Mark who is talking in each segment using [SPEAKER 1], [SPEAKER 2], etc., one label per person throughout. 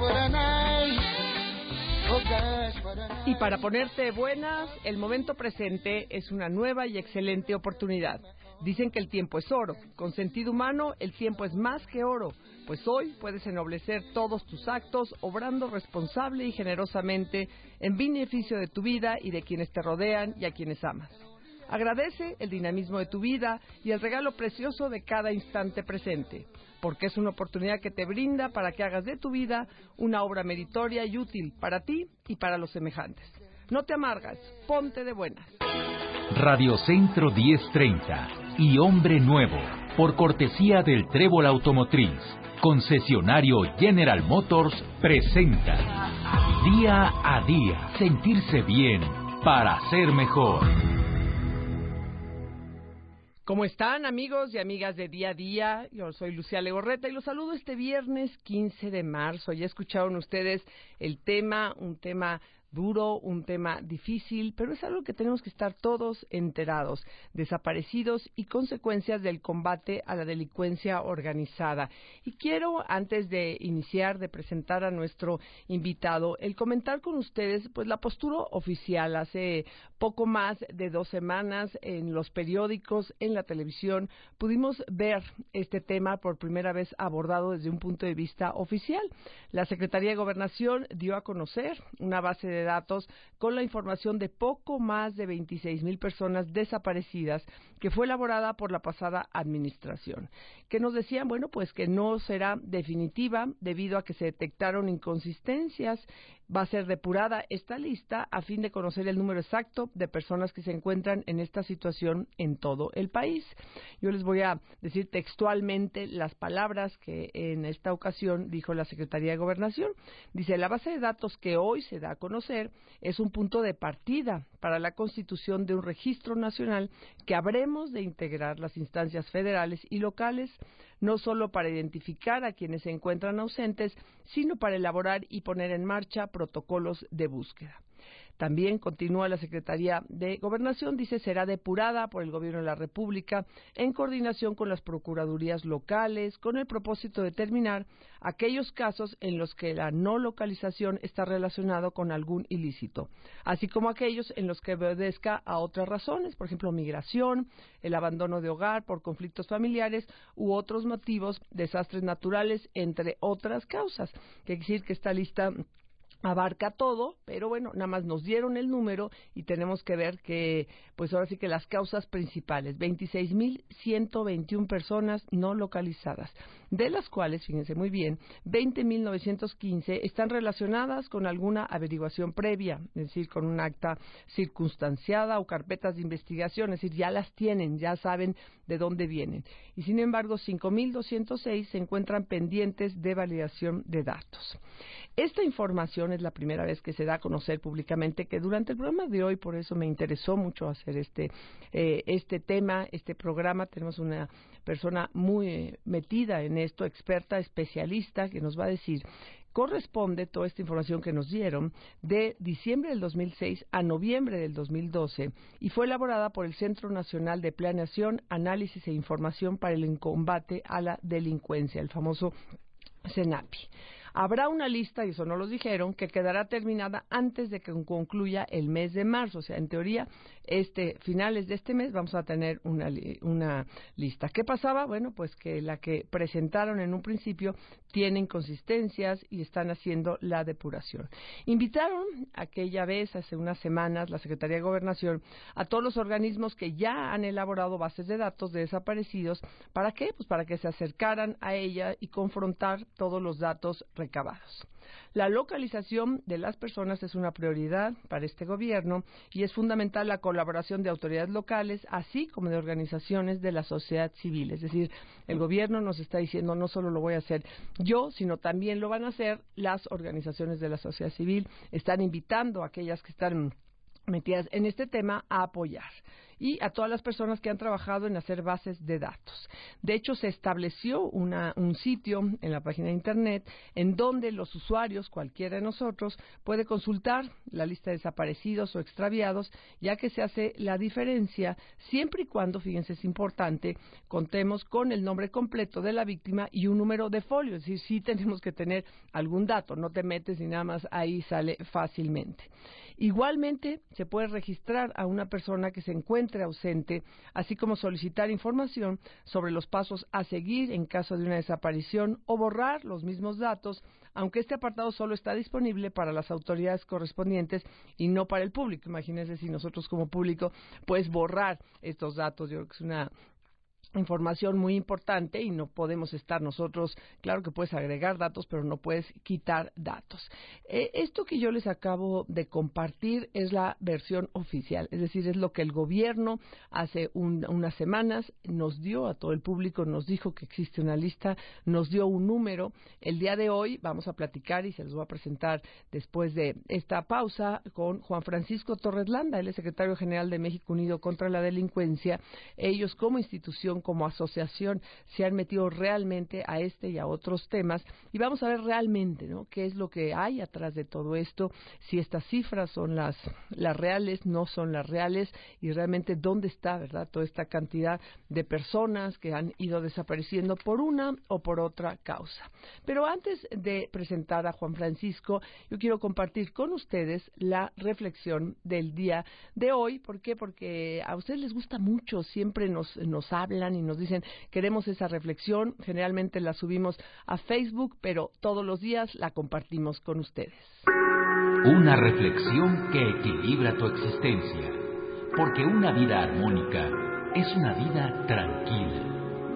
[SPEAKER 1] Y para ponerte buenas, el momento presente es una nueva y excelente oportunidad. Dicen que el tiempo es oro. Con sentido humano, el tiempo es más que oro, pues hoy puedes ennoblecer todos tus actos, obrando responsable y generosamente en beneficio de tu vida y de quienes te rodean y a quienes amas. Agradece el dinamismo de tu vida y el regalo precioso de cada instante presente, porque es una oportunidad que te brinda para que hagas de tu vida una obra meritoria y útil para ti y para los semejantes. No te amargas, ponte de buenas.
[SPEAKER 2] Radio Centro 1030 y Hombre Nuevo, por cortesía del Trébol Automotriz, concesionario General Motors, presenta Día a Día, sentirse bien para ser mejor.
[SPEAKER 1] ¿Cómo están, amigos y amigas de Día a Día? Yo soy Lucía Legorreta y los saludo este viernes 15 de marzo. Ya escucharon ustedes el tema, un tema duro, un tema difícil, pero es algo que tenemos que estar todos enterados. Desaparecidos y consecuencias del combate a la delincuencia organizada. Y quiero, antes de iniciar, de presentar a nuestro invitado, el comentar con ustedes pues la postura oficial. Hace poco más de 2 semanas en los periódicos, en la televisión, pudimos ver este tema por primera vez abordado desde un punto de vista oficial. La Secretaría de Gobernación dio a conocer una base de datos con la información de poco más de 26,000 personas desaparecidas que fue elaborada por la pasada administración, que nos decían, bueno, pues que no será definitiva debido a que se detectaron inconsistencias. Va a ser depurada esta lista a fin de conocer el número exacto de personas que se encuentran en esta situación en todo el país. Yo les voy a decir textualmente las palabras que en esta ocasión dijo la Secretaría de Gobernación. Dice, la base de datos que hoy se da a conocer es un punto de partida para la constitución de un registro nacional que habremos de integrar las instancias federales y locales, no solo para identificar a quienes se encuentran ausentes, sino para elaborar y poner en marcha protocolos de búsqueda. También continúa la Secretaría de Gobernación, dice, será depurada por el Gobierno de la República en coordinación con las procuradurías locales, con el propósito de determinar aquellos casos en los que la no localización está relacionado con algún ilícito, así como aquellos en los que obedezca a otras razones, por ejemplo, migración, el abandono de hogar por conflictos familiares u otros motivos, desastres naturales, entre otras causas. Quiere decir que esta lista abarca todo, pero bueno, nada más nos dieron el número y tenemos que ver que, pues ahora sí que las causas principales, 26,121 personas no localizadas, de las cuales, fíjense muy bien, 20,915 están relacionadas con alguna averiguación previa, es decir, con un acta circunstanciada o carpetas de investigación, es decir, ya las tienen, ya saben de dónde vienen. Y sin embargo, 5,206 se encuentran pendientes de validación de datos. Esta información es la primera vez que se da a conocer públicamente, que durante el programa de hoy, por eso me interesó mucho hacer este tema, este programa. Tenemos una persona muy metida en esto, experta, especialista, que nos va a decir. Corresponde toda esta información que nos dieron de diciembre del 2006 a noviembre del 2012 y fue elaborada por el Centro Nacional de Planeación, Análisis e Información para el Combate a la Delincuencia, el famoso CENAPI. Habrá una lista, y eso no los dijeron, que quedará terminada antes de que concluya el mes de marzo. O sea, en teoría, finales de este mes vamos a tener una lista. ¿Qué pasaba? Bueno, pues que la que presentaron en un principio tiene inconsistencias y están haciendo la depuración. Invitaron aquella vez, hace unas semanas, la Secretaría de Gobernación, a todos los organismos que ya han elaborado bases de datos de desaparecidos. ¿Para qué? Pues para que se acercaran a ella y confrontar todos los datos recabados. La localización de las personas es una prioridad para este gobierno y es fundamental la colaboración de autoridades locales, así como de organizaciones de la sociedad civil. Es decir, el gobierno nos está diciendo no solo lo voy a hacer yo, sino también lo van a hacer las organizaciones de la sociedad civil. Están invitando a aquellas que están metidas en este tema a apoyar y a todas las personas que han trabajado en hacer bases de datos. De hecho, se estableció un sitio en la página de Internet en donde los usuarios, cualquiera de nosotros, puede consultar la lista de desaparecidos o extraviados, ya que se hace la diferencia siempre y cuando, fíjense, es importante, contemos con el nombre completo de la víctima y un número de folio. Es decir, sí tenemos que tener algún dato, no te metes y nada más ahí sale fácilmente. Igualmente, se puede registrar a una persona que se encuentre ausente, así como solicitar información sobre los pasos a seguir en caso de una desaparición o borrar los mismos datos, aunque este apartado solo está disponible para las autoridades correspondientes y no para el público. Imagínense si nosotros como público, pues borrar estos datos. Yo creo que es una información muy importante y no podemos estar nosotros, claro que puedes agregar datos, pero no puedes quitar datos. Esto que yo les acabo de compartir es la versión oficial, es decir, es lo que el gobierno hace unas semanas nos dio a todo el público, nos dijo que existe una lista, nos dio un número. El día de hoy vamos a platicar y se los voy a presentar después de esta pausa con Juan Francisco Torres Landa, él es secretario general de México Unido contra la Delincuencia. Ellos como institución, como asociación, se han metido realmente a este y a otros temas y vamos a ver realmente, ¿no?, qué es lo que hay atrás de todo esto, si estas cifras son las reales, no son las reales y realmente dónde está, ¿verdad?, toda esta cantidad de personas que han ido desapareciendo por una o por otra causa. Pero antes de presentar a Juan Francisco, yo quiero compartir con ustedes la reflexión del día de hoy. ¿Por qué? Porque a ustedes les gusta mucho, siempre nos hablan y nos dicen, queremos esa reflexión. Generalmente la subimos a Facebook, pero todos los días la compartimos con ustedes.
[SPEAKER 2] Una reflexión que equilibra tu existencia, porque una vida armónica es una vida tranquila.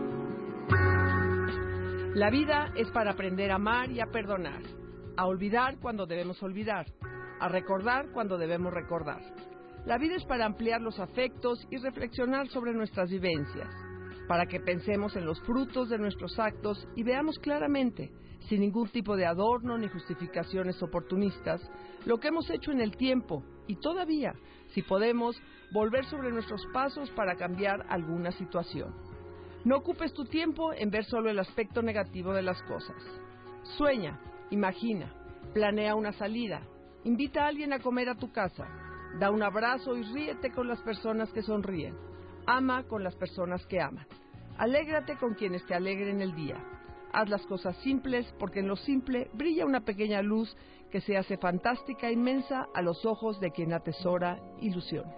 [SPEAKER 1] La vida es para aprender a amar y a perdonar, a olvidar cuando debemos olvidar, a recordar cuando debemos recordar. La vida es para ampliar los afectos y reflexionar sobre nuestras vivencias, para que pensemos en los frutos de nuestros actos y veamos claramente, sin ningún tipo de adorno ni justificaciones oportunistas, lo que hemos hecho en el tiempo y todavía, si podemos, volver sobre nuestros pasos para cambiar alguna situación. No ocupes tu tiempo en ver solo el aspecto negativo de las cosas. Sueña, imagina, planea una salida, invita a alguien a comer a tu casa, da un abrazo y ríete con las personas que sonríen. Ama con las personas que aman. Alégrate con quienes te alegren el día. Haz las cosas simples, porque en lo simple brilla una pequeña luz que se hace fantástica e inmensa a los ojos de quien atesora ilusiones.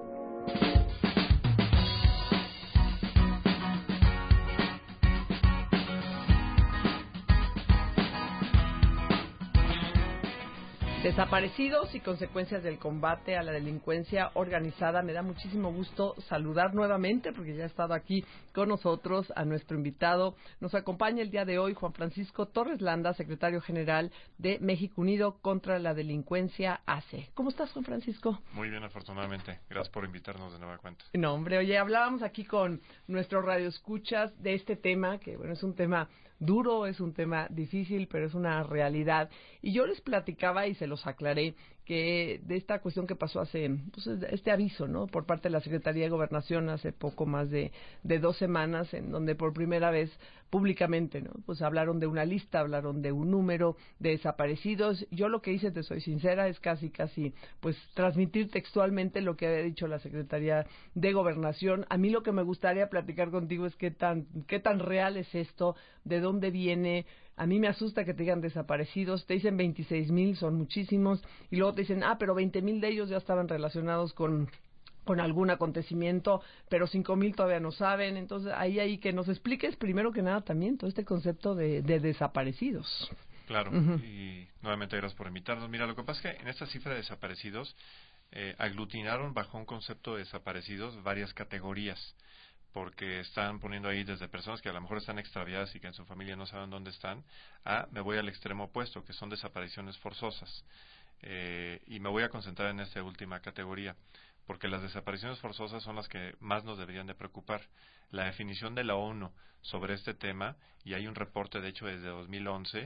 [SPEAKER 1] Desaparecidos y consecuencias del combate a la delincuencia organizada. Me da muchísimo gusto saludar nuevamente, porque ya ha estado aquí con nosotros, a nuestro invitado. Nos acompaña el día de hoy Juan Francisco Torres Landa, secretario general de México Unido contra la Delincuencia AC. ¿Cómo estás, Juan Francisco?
[SPEAKER 3] Muy bien, afortunadamente. Gracias por invitarnos de nueva cuenta.
[SPEAKER 1] No, hombre, oye, hablábamos aquí con nuestros radioescuchas de este tema, que bueno, es un tema duro, es un tema difícil, pero es una realidad. Y yo les platicaba y se los aclaré que de esta cuestión que pasó hace, pues, este aviso, ¿no?, por parte de la Secretaría de Gobernación hace poco más de 2 semanas, en donde por primera vez públicamente, ¿no?, pues hablaron de una lista, hablaron de un número de desaparecidos. Yo lo que hice, te soy sincera, es casi, pues transmitir textualmente lo que había dicho la Secretaría de Gobernación. A mí lo que me gustaría platicar contigo es qué tan real es esto, de dónde viene. A mí me asusta que te digan desaparecidos, te dicen 26,000, son muchísimos, y luego te dicen, pero 20,000 de ellos ya estaban relacionados con algún acontecimiento, pero 5,000 todavía no saben. Entonces, ahí que nos expliques primero que nada también todo este concepto de desaparecidos.
[SPEAKER 3] Claro,
[SPEAKER 1] Uh-huh.
[SPEAKER 3] Y nuevamente gracias por invitarnos. Mira, lo que pasa es que en esta cifra de desaparecidos aglutinaron bajo un concepto de desaparecidos varias categorías, porque están poniendo ahí desde personas que a lo mejor están extraviadas y que en su familia no saben dónde están, me voy al extremo opuesto, que son desapariciones forzosas. Y me voy a concentrar en esta última categoría, porque las desapariciones forzosas son las que más nos deberían de preocupar. La definición de la ONU sobre este tema, y hay un reporte de hecho desde 2011,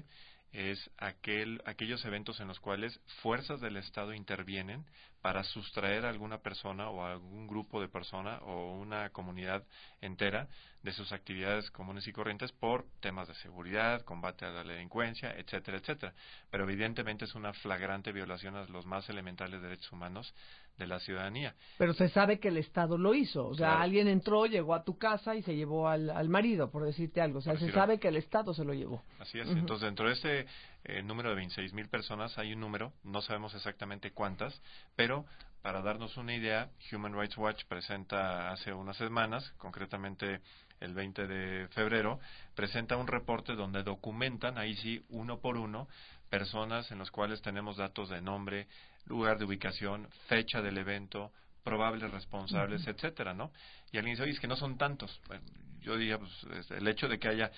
[SPEAKER 3] es aquellos eventos en los cuales fuerzas del Estado intervienen para sustraer a alguna persona o a algún grupo de personas o una comunidad entera de sus actividades comunes y corrientes por temas de seguridad, combate a la delincuencia, etcétera, etcétera. Pero evidentemente es una flagrante violación a los más elementales derechos humanos de la ciudadanía.
[SPEAKER 1] Pero se sabe que el Estado lo hizo. O sea,
[SPEAKER 3] claro,
[SPEAKER 1] alguien entró, llegó a tu casa y se llevó al marido, por decirte algo. O sea, se sabe que el Estado se lo llevó.
[SPEAKER 3] Así es. Entonces, dentro de este número de 26,000 personas hay un número, no sabemos exactamente cuántas, pero para darnos una idea, Human Rights Watch presenta hace unas semanas, concretamente el 20 de febrero, presenta un reporte donde documentan, ahí sí, uno por uno, personas en los cuales tenemos datos de nombre, lugar de ubicación, fecha del evento, probables responsables, etcétera, ¿no? Y alguien dice, oye, es que no son tantos. Bueno, yo diría, pues, el hecho de que haya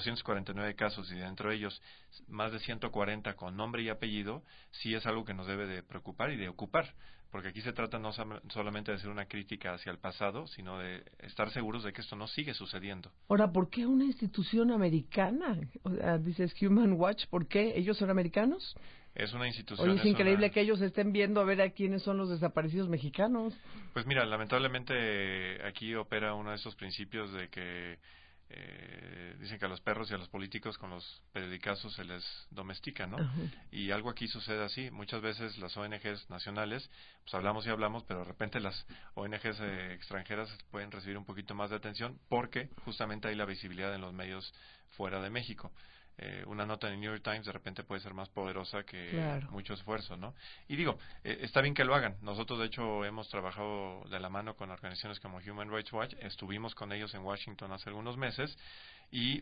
[SPEAKER 3] 249 casos y dentro de ellos más de 140 con nombre y apellido, sí es algo que nos debe de preocupar y de ocupar, porque aquí se trata no solamente de hacer una crítica hacia el pasado, sino de estar seguros de que esto no sigue sucediendo.
[SPEAKER 1] Ahora, ¿por qué una institución americana? O sea, dices Human Watch, ¿por qué? ¿Ellos son americanos?
[SPEAKER 3] Es una institución...
[SPEAKER 1] Oye, es increíble que ellos estén viendo a ver a quiénes son los desaparecidos mexicanos.
[SPEAKER 3] Pues mira, lamentablemente aquí opera uno de esos principios de que dicen que a los perros y a los políticos con los periodicazos se les domestica, ¿no?
[SPEAKER 1] Ajá.
[SPEAKER 3] Y algo aquí sucede así. Muchas veces las ONGs nacionales, pues hablamos y hablamos, pero de repente las ONGs extranjeras pueden recibir un poquito más de atención porque justamente hay la visibilidad en los medios fuera de México. Una nota en el New York Times de repente puede ser más poderosa que mucho esfuerzo, ¿no? Y digo, está bien que lo hagan. Nosotros, de hecho, hemos trabajado de la mano con organizaciones como Human Rights Watch. Estuvimos con ellos en Washington hace algunos meses y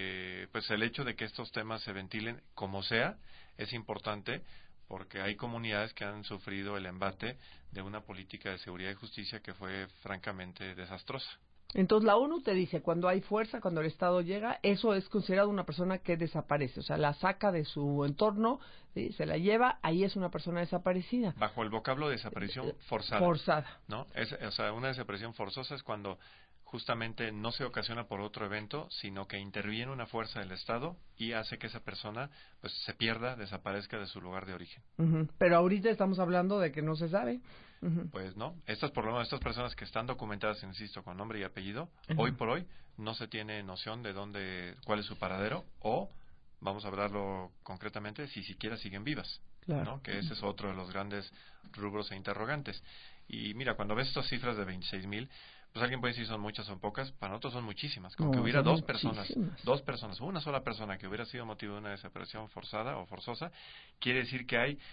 [SPEAKER 3] pues el hecho de que estos temas se ventilen como sea es importante porque hay comunidades que han sufrido el embate de una política de seguridad y justicia que fue francamente desastrosa.
[SPEAKER 1] Entonces la ONU te dice, cuando hay fuerza, cuando el Estado llega, eso es considerado una persona que desaparece. O sea, la saca de su entorno, ¿sí? Se la lleva, ahí es una persona desaparecida.
[SPEAKER 3] Bajo el vocablo de desaparición forzada.
[SPEAKER 1] Forzada.
[SPEAKER 3] ¿No? O sea, una desaparición forzosa es cuando justamente no se ocasiona por otro evento, sino que interviene una fuerza del Estado y hace que esa persona pues se pierda, desaparezca de su lugar de origen.
[SPEAKER 1] Pero ahorita estamos hablando de que no se sabe.
[SPEAKER 3] Pues no, por lo menos estas personas que están documentadas, insisto, con nombre y apellido, hoy por hoy no se tiene noción de cuál es su paradero o, vamos a hablarlo concretamente, si siquiera siguen vivas. Claro. ¿No? Que ese es otro de los grandes rubros e interrogantes. Y mira, cuando ves estas cifras de 26,000, pues alguien puede decir son muchas o pocas, para nosotros son muchísimas. Con que hubiera dos personas, una sola persona que hubiera sido motivo de una desaparición forzada o forzosa, quiere decir que hay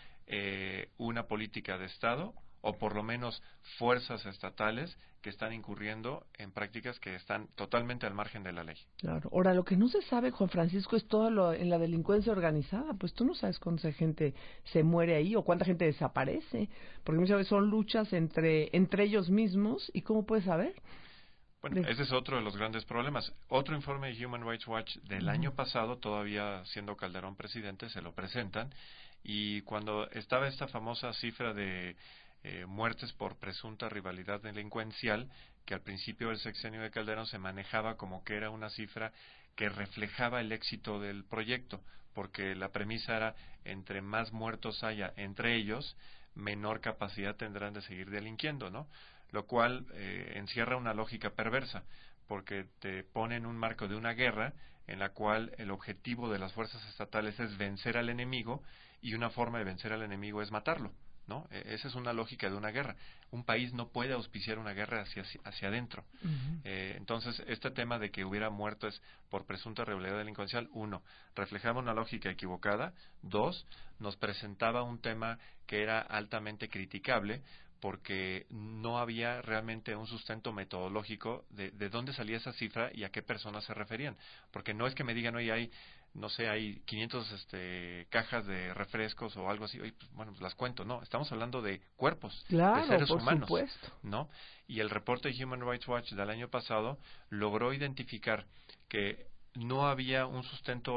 [SPEAKER 3] una política de Estado o por lo menos fuerzas estatales que están incurriendo en prácticas que están totalmente al margen de la ley.
[SPEAKER 1] Claro. Ahora, lo que no se sabe, Juan Francisco, es todo en la delincuencia organizada. Pues tú no sabes cuánta gente se muere ahí o cuánta gente desaparece, porque muchas veces son luchas entre ellos mismos. ¿Y cómo puedes saber?
[SPEAKER 3] Bueno, ese es otro de los grandes problemas. Otro informe de Human Rights Watch del año pasado, todavía siendo Calderón presidente, se lo presentan, y cuando estaba esta famosa cifra de muertes por presunta rivalidad delincuencial, que al principio del sexenio de Calderón se manejaba como que era una cifra que reflejaba el éxito del proyecto, porque la premisa era, entre más muertos haya entre ellos, menor capacidad tendrán de seguir delinquiendo, ¿no? Lo cual encierra una lógica perversa, porque te pone en un marco de una guerra en la cual el objetivo de las fuerzas estatales es vencer al enemigo, y una forma de vencer al enemigo es matarlo, ¿no? Esa es una lógica de una guerra. Un país no puede auspiciar una guerra hacia adentro. Entonces, este tema de que hubiera muertes por presunta rivalidad delincuencial, 1, reflejaba una lógica equivocada. 2, nos presentaba un tema que era altamente criticable, porque no había realmente un sustento metodológico de dónde salía esa cifra y a qué personas se referían. Porque no es que me digan, oye, hay 500 cajas de refrescos o algo así, oye, pues, bueno, pues las cuento. No, estamos hablando de cuerpos, de seres humanos,
[SPEAKER 1] supuesto.
[SPEAKER 3] ¿no? Y el reporte de Human Rights Watch del año pasado logró identificar que no había un sustento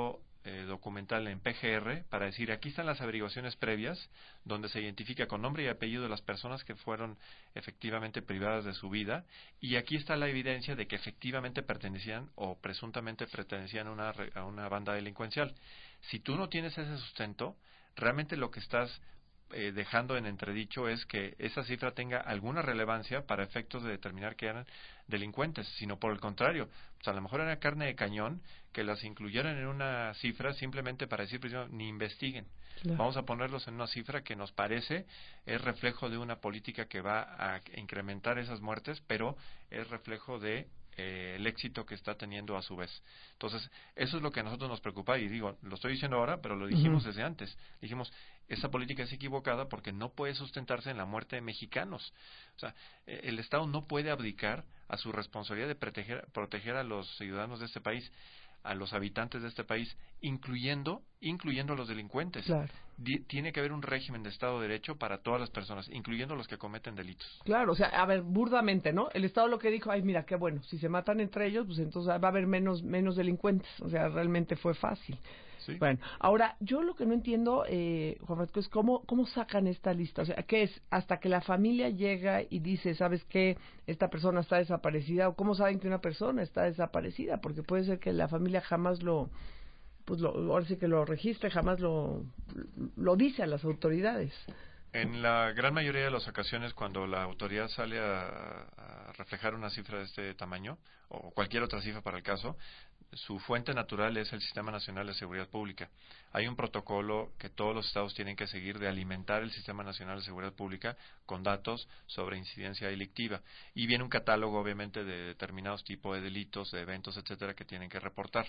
[SPEAKER 3] documental en PGR para decir, aquí están las averiguaciones previas, donde se identifica con nombre y apellido de las personas que fueron efectivamente privadas de su vida, y aquí está la evidencia de que efectivamente pertenecían o presuntamente pertenecían a una banda delincuencial. Si tú no tienes ese sustento, realmente lo que estás dejando en entredicho es que esa cifra tenga alguna relevancia para efectos de determinar que eran delincuentes, sino por el contrario, pues a lo mejor era carne de cañón que las incluyeran en una cifra simplemente para decir, primero, ni investiguen. Claro. Vamos a ponerlos en una cifra que nos parece es reflejo de una política que va a incrementar esas muertes, pero es reflejo de el éxito que está teniendo a su vez. Entonces, eso es lo que a nosotros nos preocupa, y digo, lo estoy diciendo ahora, pero lo dijimos desde antes. Dijimos, esa política es equivocada porque no puede sustentarse en la muerte de mexicanos. O sea, el Estado no puede abdicar a su responsabilidad de proteger a los ciudadanos de este país, a los habitantes de este país, incluyendo a los delincuentes.
[SPEAKER 1] Claro.
[SPEAKER 3] Tiene que haber un régimen de Estado de Derecho para todas las personas, incluyendo los que cometen delitos.
[SPEAKER 1] Claro, o sea, a ver, burdamente, ¿no? El Estado lo que dijo, ay, mira, qué bueno, si se matan entre ellos, pues entonces va a haber menos delincuentes. O sea, realmente fue fácil. Sí. Bueno, ahora, yo lo que no entiendo, Juan Francisco, es cómo sacan esta lista. O sea, ¿qué es? Hasta que la familia llega y dice, ¿sabes qué? Esta persona está desaparecida. ¿O cómo saben que una persona está desaparecida? Porque puede ser que la familia jamás ahora sí que lo registre, jamás lo dice a las autoridades.
[SPEAKER 3] En la gran mayoría de las ocasiones, cuando la autoridad sale a reflejar una cifra de este tamaño, o cualquier otra cifra para el caso, su fuente natural es el Sistema Nacional de Seguridad Pública. Hay un protocolo que todos los estados tienen que seguir de alimentar el Sistema Nacional de Seguridad Pública con datos sobre incidencia delictiva. Y viene un catálogo, obviamente, de determinados tipos de delitos, de eventos, etcétera, que tienen que reportar.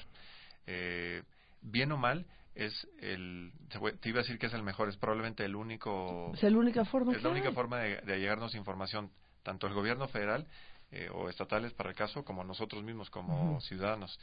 [SPEAKER 3] Bien o mal, te iba a decir que es el mejor, es probablemente el único...
[SPEAKER 1] Es la única forma
[SPEAKER 3] de llegarnos información, tanto el gobierno federal o estatales para el caso, como nosotros mismos como ciudadanos.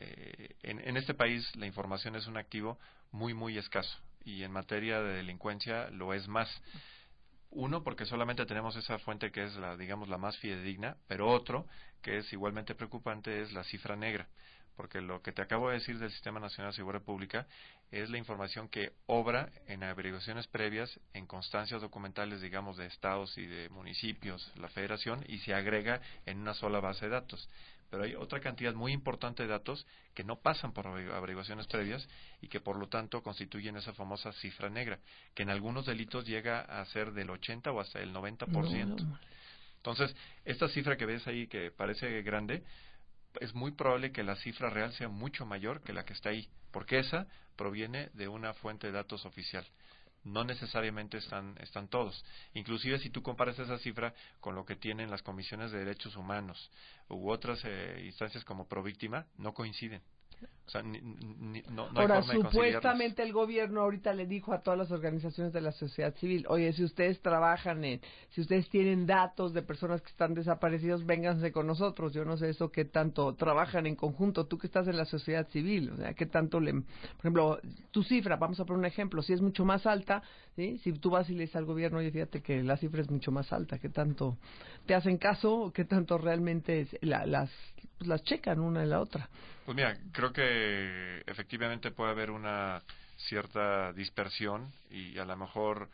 [SPEAKER 3] En este país la información es un activo muy, muy escaso, y en materia de delincuencia lo es más. Uno, porque solamente tenemos esa fuente que es la más fidedigna, pero otro, que es igualmente preocupante, es la cifra negra. Porque lo que te acabo de decir del Sistema Nacional de Seguridad Pública es la información que obra en averiguaciones previas, en constancias documentales, digamos, de estados y de municipios, la federación, y se agrega en una sola base de datos. Pero hay otra cantidad muy importante de datos que no pasan por averiguaciones previas y que por lo tanto constituyen esa famosa cifra negra, que en algunos delitos llega a ser del 80 o hasta el 90%. No. Entonces, esta cifra que ves ahí, que parece grande, es muy probable que la cifra real sea mucho mayor que la que está ahí, porque esa proviene de una fuente de datos oficial. No necesariamente están todos. Inclusive si tú comparas esa cifra con lo que tienen las comisiones de derechos humanos u otras instancias como Províctima, no coinciden. O sea, no hay
[SPEAKER 1] ahora,
[SPEAKER 3] forma de
[SPEAKER 1] supuestamente el gobierno ahorita le dijo a todas las organizaciones de la sociedad civil, oye, si ustedes si ustedes tienen datos de personas que están desaparecidos, vénganse con nosotros. Yo no sé eso qué tanto trabajan en conjunto, tú que estás en la sociedad civil, o sea, qué tanto por ejemplo, tu cifra, vamos a poner un ejemplo, si es mucho más alta, ¿sí? Si tú vas y le dices al gobierno, oye, fíjate que la cifra es mucho más alta, qué tanto te hacen caso, o qué tanto realmente las checan una y la otra.
[SPEAKER 3] Pues mira, creo que efectivamente puede haber una cierta dispersión y a lo mejor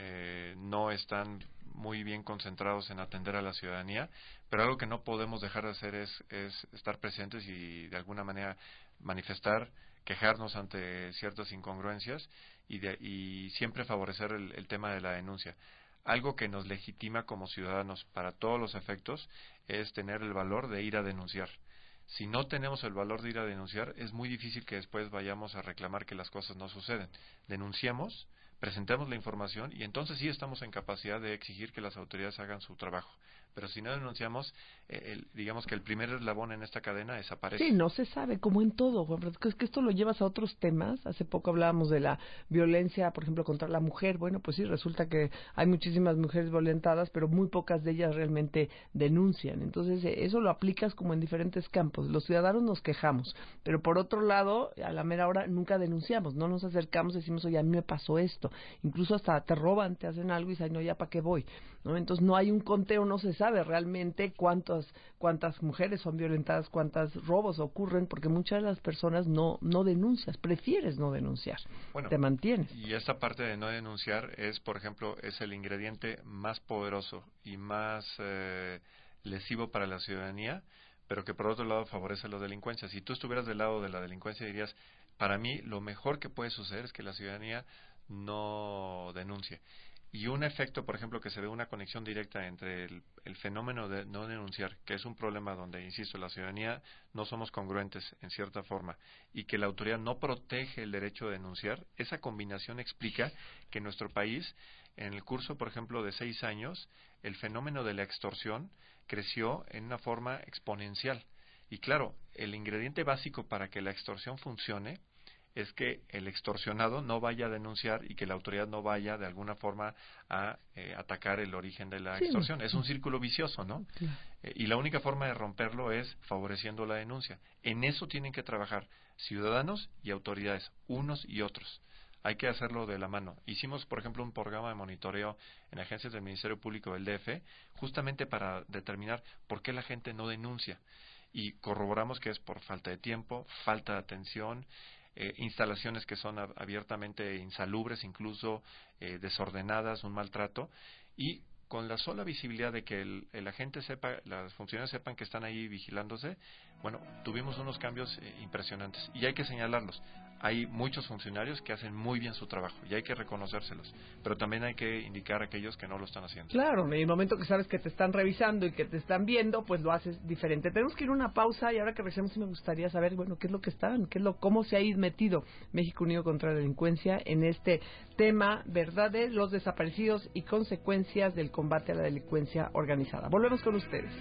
[SPEAKER 3] no están muy bien concentrados en atender a la ciudadanía, pero algo que no podemos dejar de hacer es estar presentes y de alguna manera manifestar, quejarnos ante ciertas incongruencias y siempre favorecer el tema de la denuncia. Algo que nos legitima como ciudadanos para todos los efectos es tener el valor de ir a denunciar. Si no tenemos el valor de ir a denunciar, es muy difícil que después vayamos a reclamar que las cosas no suceden. Denunciamos, presentemos la información y entonces sí estamos en capacidad de exigir que las autoridades hagan su trabajo. Pero si no denunciamos, digamos que el primer eslabón en esta cadena desaparece.
[SPEAKER 1] Sí, no se sabe, como en todo, Juan Francisco. Es que esto lo llevas a otros temas. Hace poco hablábamos de la violencia, por ejemplo, contra la mujer. Bueno, pues sí, resulta que hay muchísimas mujeres violentadas, pero muy pocas de ellas realmente denuncian. Entonces, eso lo aplicas como en diferentes campos. Los ciudadanos nos quejamos, pero por otro lado, a la mera hora nunca denunciamos. No nos acercamos y decimos, oye, a mí me pasó esto. Incluso hasta te roban, te hacen algo y dices, no, ya para qué voy, ¿no? Entonces, no hay un conteo, no se sabe realmente cuántas mujeres son violentadas, cuántos robos ocurren, porque muchas de las personas no denuncias, prefieres no denunciar,
[SPEAKER 3] bueno,
[SPEAKER 1] te mantienes.
[SPEAKER 3] Y esta parte de no denunciar es, por ejemplo, es el ingrediente más poderoso y más lesivo para la ciudadanía, pero que por otro lado favorece a la delincuencia. Si tú estuvieras del lado de la delincuencia dirías, para mí lo mejor que puede suceder es que la ciudadanía no denuncie. Y un efecto, por ejemplo, que se ve una conexión directa entre el fenómeno de no denunciar, que es un problema donde, insisto, la ciudadanía no somos congruentes en cierta forma, y que la autoridad no protege el derecho de denunciar, esa combinación explica que en nuestro país, en el curso, por ejemplo, de 6 años, el fenómeno de la extorsión creció en una forma exponencial. Y claro, el ingrediente básico para que la extorsión funcione es que el extorsionado no vaya a denunciar y que la autoridad no vaya de alguna forma a atacar el origen de la extorsión. Es un círculo vicioso, ¿no?
[SPEAKER 1] Claro.
[SPEAKER 3] Y la única forma de romperlo es favoreciendo la denuncia. En eso tienen que trabajar ciudadanos y autoridades, unos y otros. Hay que hacerlo de la mano. Hicimos, por ejemplo, un programa de monitoreo en agencias del Ministerio Público del DF, justamente para determinar por qué la gente no denuncia. Y corroboramos que es por falta de tiempo, falta de atención, instalaciones que son abiertamente insalubres, incluso desordenadas, un maltrato, y con la sola visibilidad de que el agente sepa, las funcionarios sepan que están ahí vigilándose, bueno, tuvimos unos cambios impresionantes, y hay que señalarlos. Hay muchos funcionarios que hacen muy bien su trabajo y hay que reconocérselos, pero también hay que indicar a aquellos que no lo están haciendo.
[SPEAKER 1] Claro, en el momento que sabes que te están revisando y que te están viendo, pues lo haces diferente. Tenemos que ir a una pausa y ahora que regresemos sí me gustaría saber, bueno, qué es lo que están, cómo se ha metido México Unido contra la Delincuencia en este tema, ¿verdad?, de los desaparecidos y consecuencias del combate a la delincuencia organizada. Volvemos con ustedes.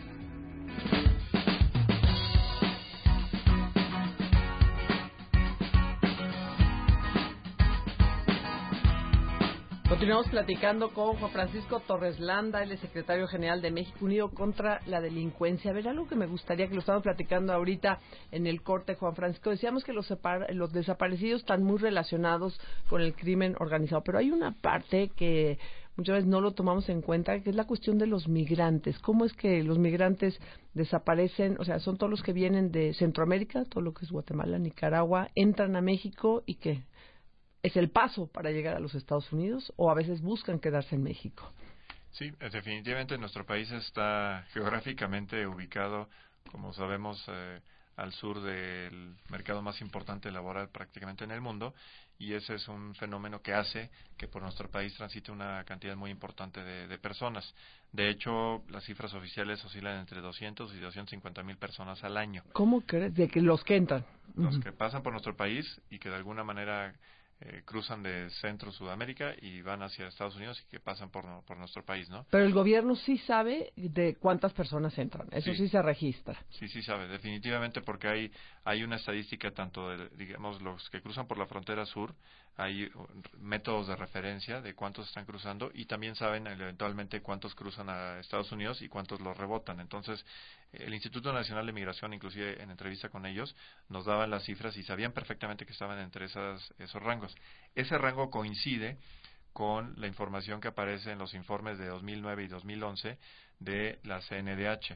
[SPEAKER 1] Continuamos platicando con Juan Francisco Torres Landa, él es secretario general de México Unido contra la Delincuencia. A ver, algo que me gustaría, que lo estamos platicando ahorita en el corte, Juan Francisco, decíamos que los desaparecidos están muy relacionados con el crimen organizado, pero hay una parte que muchas veces no lo tomamos en cuenta, que es la cuestión de los migrantes. ¿Cómo es que los migrantes desaparecen? O sea, son todos los que vienen de Centroamérica, todo lo que es Guatemala, Nicaragua, entran a México y ¿qué? ¿Es el paso para llegar a los Estados Unidos o a veces buscan quedarse en México?
[SPEAKER 3] Sí, definitivamente nuestro país está geográficamente ubicado, como sabemos, al sur del mercado más importante laboral prácticamente en el mundo, y ese es un fenómeno que hace que por nuestro país transite una cantidad muy importante de personas. De hecho, las cifras oficiales oscilan entre 200 y 250 mil personas al año.
[SPEAKER 1] ¿Cómo crees? De que los que entran.
[SPEAKER 3] Los que pasan por nuestro país y que de alguna manera cruzan de Centro Sudamérica y van hacia Estados Unidos y que pasan por nuestro país, ¿no?
[SPEAKER 1] Pero el gobierno sí sabe de cuántas personas entran, eso sí se registra.
[SPEAKER 3] Sí sabe, definitivamente, porque hay una estadística tanto de, digamos, los que cruzan por la frontera sur, hay métodos de referencia de cuántos están cruzando y también saben eventualmente cuántos cruzan a Estados Unidos y cuántos los rebotan. Entonces, el Instituto Nacional de Migración, inclusive en entrevista con ellos, nos daban las cifras y sabían perfectamente que estaban entre esos rangos. Ese rango coincide con la información que aparece en los informes de 2009 y 2011 de la CNDH,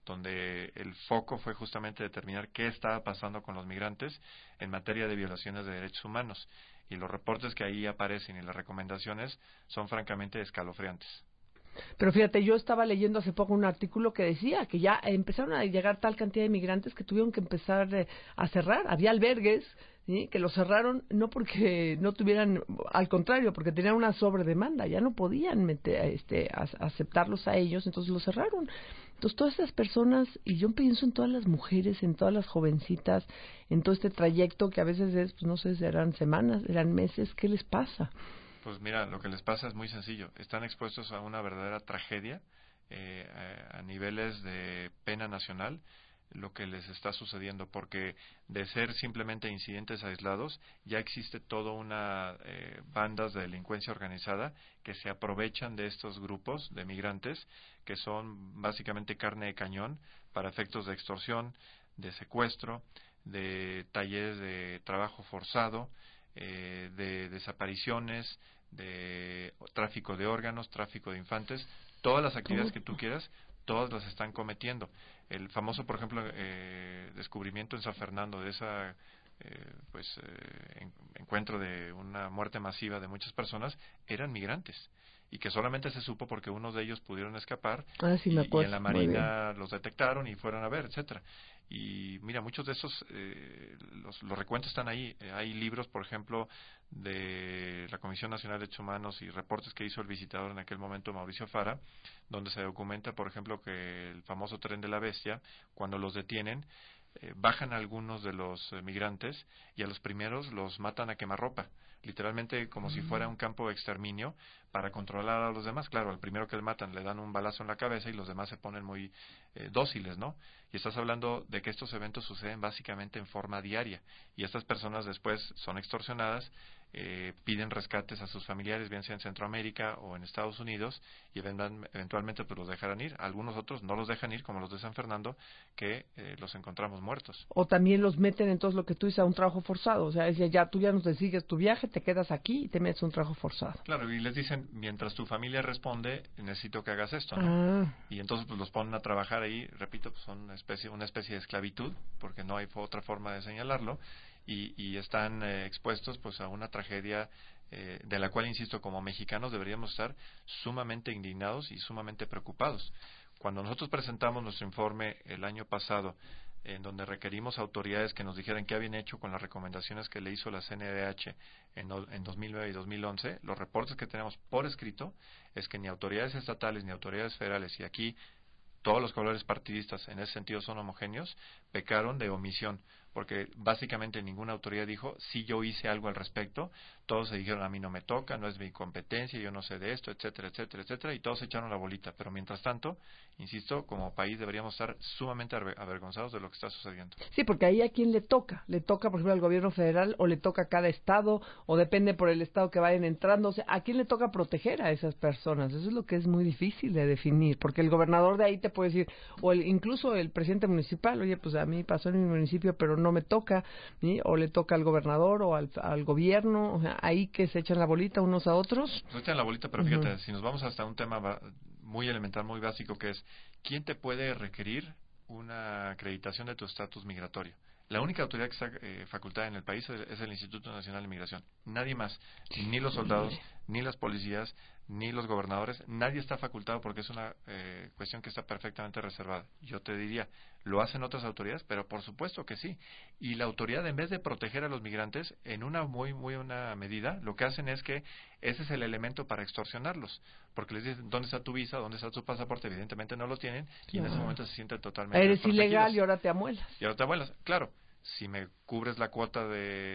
[SPEAKER 3] donde el foco fue justamente determinar qué estaba pasando con los migrantes en materia de violaciones de derechos humanos. Y los reportes que ahí aparecen y las recomendaciones son francamente escalofriantes.
[SPEAKER 1] Pero fíjate, yo estaba leyendo hace poco un artículo que decía que ya empezaron a llegar tal cantidad de migrantes que tuvieron que empezar a cerrar. Había albergues, ¿sí?, que los cerraron no porque no tuvieran, al contrario, porque tenían una sobredemanda, ya no podían aceptarlos a ellos, entonces los cerraron. Entonces todas estas personas, y yo pienso en todas las mujeres, en todas las jovencitas, en todo este trayecto que a veces es, pues no sé, eran semanas, eran meses, ¿qué les pasa?
[SPEAKER 3] Pues mira, lo que les pasa es muy sencillo. Están expuestos a una verdadera tragedia a niveles de pena nacional lo que les está sucediendo, porque de ser simplemente incidentes aislados, ya existe toda una bandas de delincuencia organizada que se aprovechan de estos grupos de migrantes que son básicamente carne de cañón para efectos de extorsión, de secuestro, de talleres de trabajo forzado, de desapariciones, de tráfico de órganos, tráfico de infantes, todas las actividades que tú quieras todas las están cometiendo. El famoso, por ejemplo, descubrimiento en San Fernando de esa encuentro de una muerte masiva de muchas personas, eran migrantes, y que solamente se supo porque unos de ellos pudieron escapar,
[SPEAKER 1] sí, me acuerdo.
[SPEAKER 3] y en la Marina los detectaron y fueron a ver, etcétera. Y mira, muchos de esos los recuentos están ahí. Hay libros, por ejemplo, de la Comisión Nacional de Derechos Humanos y reportes que hizo el visitador en aquel momento, Mauricio Fara, donde se documenta, por ejemplo, que el famoso Tren de la Bestia, cuando los detienen, bajan a algunos de los migrantes y a los primeros los matan a quemarropa, literalmente como si fuera un campo de exterminio para controlar a los demás. Claro, al primero que le matan le dan un balazo en la cabeza y los demás se ponen muy dóciles, ¿no? Y estás hablando de que estos eventos suceden básicamente en forma diaria, y estas personas después son extorsionadas, piden rescates a sus familiares, bien sea en Centroamérica o en Estados Unidos, y eventualmente pues los dejarán ir. Algunos otros no los dejan ir, como los de San Fernando, que los encontramos muertos.
[SPEAKER 1] O también los meten entonces lo que tú dices a un trabajo forzado, o sea, es ya tú ya no te sigues tu viaje, te quedas aquí y te metes a un trabajo forzado.
[SPEAKER 3] Claro, y les dicen, mientras tu familia responde, necesito que hagas esto, ¿no? Y entonces pues los ponen a trabajar ahí, repito, pues son una especie de esclavitud, porque no hay otra forma de señalarlo, y están expuestos pues a una tragedia de la cual, insisto, como mexicanos deberíamos estar sumamente indignados y sumamente preocupados. Cuando nosotros presentamos nuestro informe el año pasado, en donde requerimos autoridades que nos dijeran qué habían hecho con las recomendaciones que le hizo la CNDH en 2009 y 2011, los reportes que tenemos por escrito es que ni autoridades estatales ni autoridades federales, y aquí todos los colores partidistas en ese sentido son homogéneos, pecaron de omisión, porque básicamente ninguna autoridad dijo, sí, yo hice algo al respecto. Todos se dijeron, a mí no me toca, no es mi competencia, yo no sé de esto, etcétera, etcétera, etcétera, y todos se echaron la bolita. Pero mientras tanto, insisto, como país deberíamos estar sumamente avergonzados de lo que está sucediendo.
[SPEAKER 1] Sí, porque ahí a quién le toca, por ejemplo, al gobierno federal, o le toca a cada estado, o depende por el estado que vayan entrando, o sea, ¿a quién le toca proteger a esas personas? Eso es lo que es muy difícil de definir, porque el gobernador de ahí te puede decir, o incluso el presidente municipal, oye, pues a mí pasó en mi municipio, pero no me toca, ¿sí? O le toca al gobernador o al gobierno, o sea, ahí que se echan la bolita unos a otros.
[SPEAKER 3] Se echan la bolita, pero fíjate, si nos vamos hasta un tema muy elemental, muy básico, que es, ¿quién te puede requerir una acreditación de tu estatus migratorio? La única autoridad que está facultada en el país es el Instituto Nacional de Migración. Nadie más, ni los soldados, ni las policías, ni los gobernadores, nadie está facultado, porque es una cuestión que está perfectamente reservada. Yo te diría, ¿lo hacen otras autoridades? Pero por supuesto que sí. Y la autoridad, en vez de proteger a los migrantes, en una muy buena medida, lo que hacen es que ese es el elemento para extorsionarlos, porque les dicen, ¿dónde está tu visa? ¿Dónde está tu pasaporte? Evidentemente no lo tienen, y en ese momento se sienten totalmente
[SPEAKER 1] eres ilegal y ahora te amuelas. Claro.
[SPEAKER 3] Si me cubres la cuota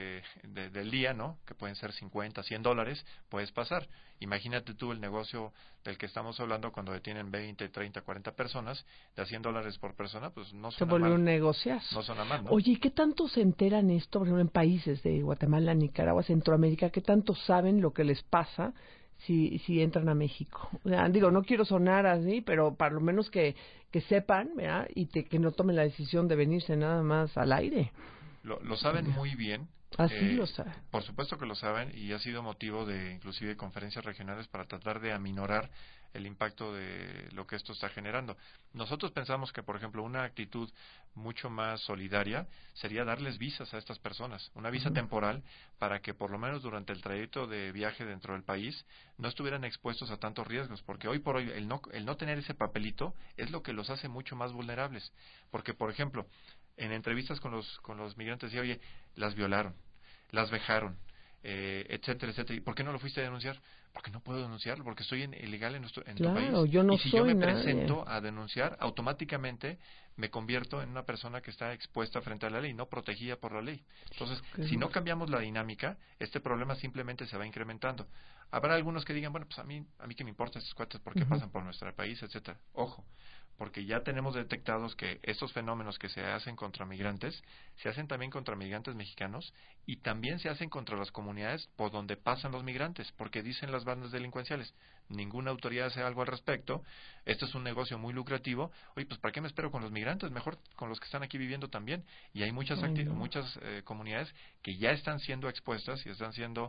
[SPEAKER 3] del día, ¿no? Que pueden ser $50, $100, puedes pasar. Imagínate tú el negocio del que estamos hablando cuando detienen 20, 30, 40 personas, de $100 por persona, pues no suena mal.
[SPEAKER 1] Se vuelve un negociazo.
[SPEAKER 3] No suena mal, ¿no?
[SPEAKER 1] Oye, ¿y qué tanto se enteran esto, por ejemplo, en países de Guatemala, Nicaragua, Centroamérica? ¿Qué tanto saben lo que les pasa si entran a México? O sea, digo, no quiero sonar así, pero para lo menos que sepan, ¿verdad? Y que no tomen la decisión de venirse nada más al aire.
[SPEAKER 3] Lo saben muy bien.
[SPEAKER 1] Así lo saben.
[SPEAKER 3] Por supuesto que lo saben, y ha sido motivo de inclusive conferencias regionales para tratar de aminorar el impacto de lo que esto está generando. Nosotros pensamos que, por ejemplo, una actitud mucho más solidaria sería darles visas a estas personas, una visa temporal, para que por lo menos durante el trayecto de viaje dentro del país no estuvieran expuestos a tantos riesgos, porque hoy por hoy el no tener ese papelito es lo que los hace mucho más vulnerables, porque, por ejemplo, en entrevistas con los migrantes decía, oye, las violaron, las vejaron, etcétera, etcétera. ¿Y por qué no lo fuiste a denunciar? Porque no puedo denunciarlo, porque estoy ilegal en tu país.
[SPEAKER 1] Yo no
[SPEAKER 3] y si
[SPEAKER 1] soy
[SPEAKER 3] yo me
[SPEAKER 1] nadie.
[SPEAKER 3] presento a denunciar, automáticamente me convierto en una persona que está expuesta frente a la ley, no protegida por la ley. Entonces, si no cambiamos la dinámica, este problema simplemente se va incrementando. Habrá algunos que digan, bueno, pues a mí qué me importa estos cuates porque pasan por nuestro país, etcétera. Ojo, porque ya tenemos detectados que estos fenómenos que se hacen contra migrantes, se hacen también contra migrantes mexicanos, y también se hacen contra las comunidades por donde pasan los migrantes, porque dicen las bandas delincuenciales, ninguna autoridad hace algo al respecto, esto es un negocio muy lucrativo, oye, pues ¿para qué me espero con los migrantes? Mejor con los que están aquí viviendo también. Y hay muchas comunidades que ya están siendo expuestas y están siendo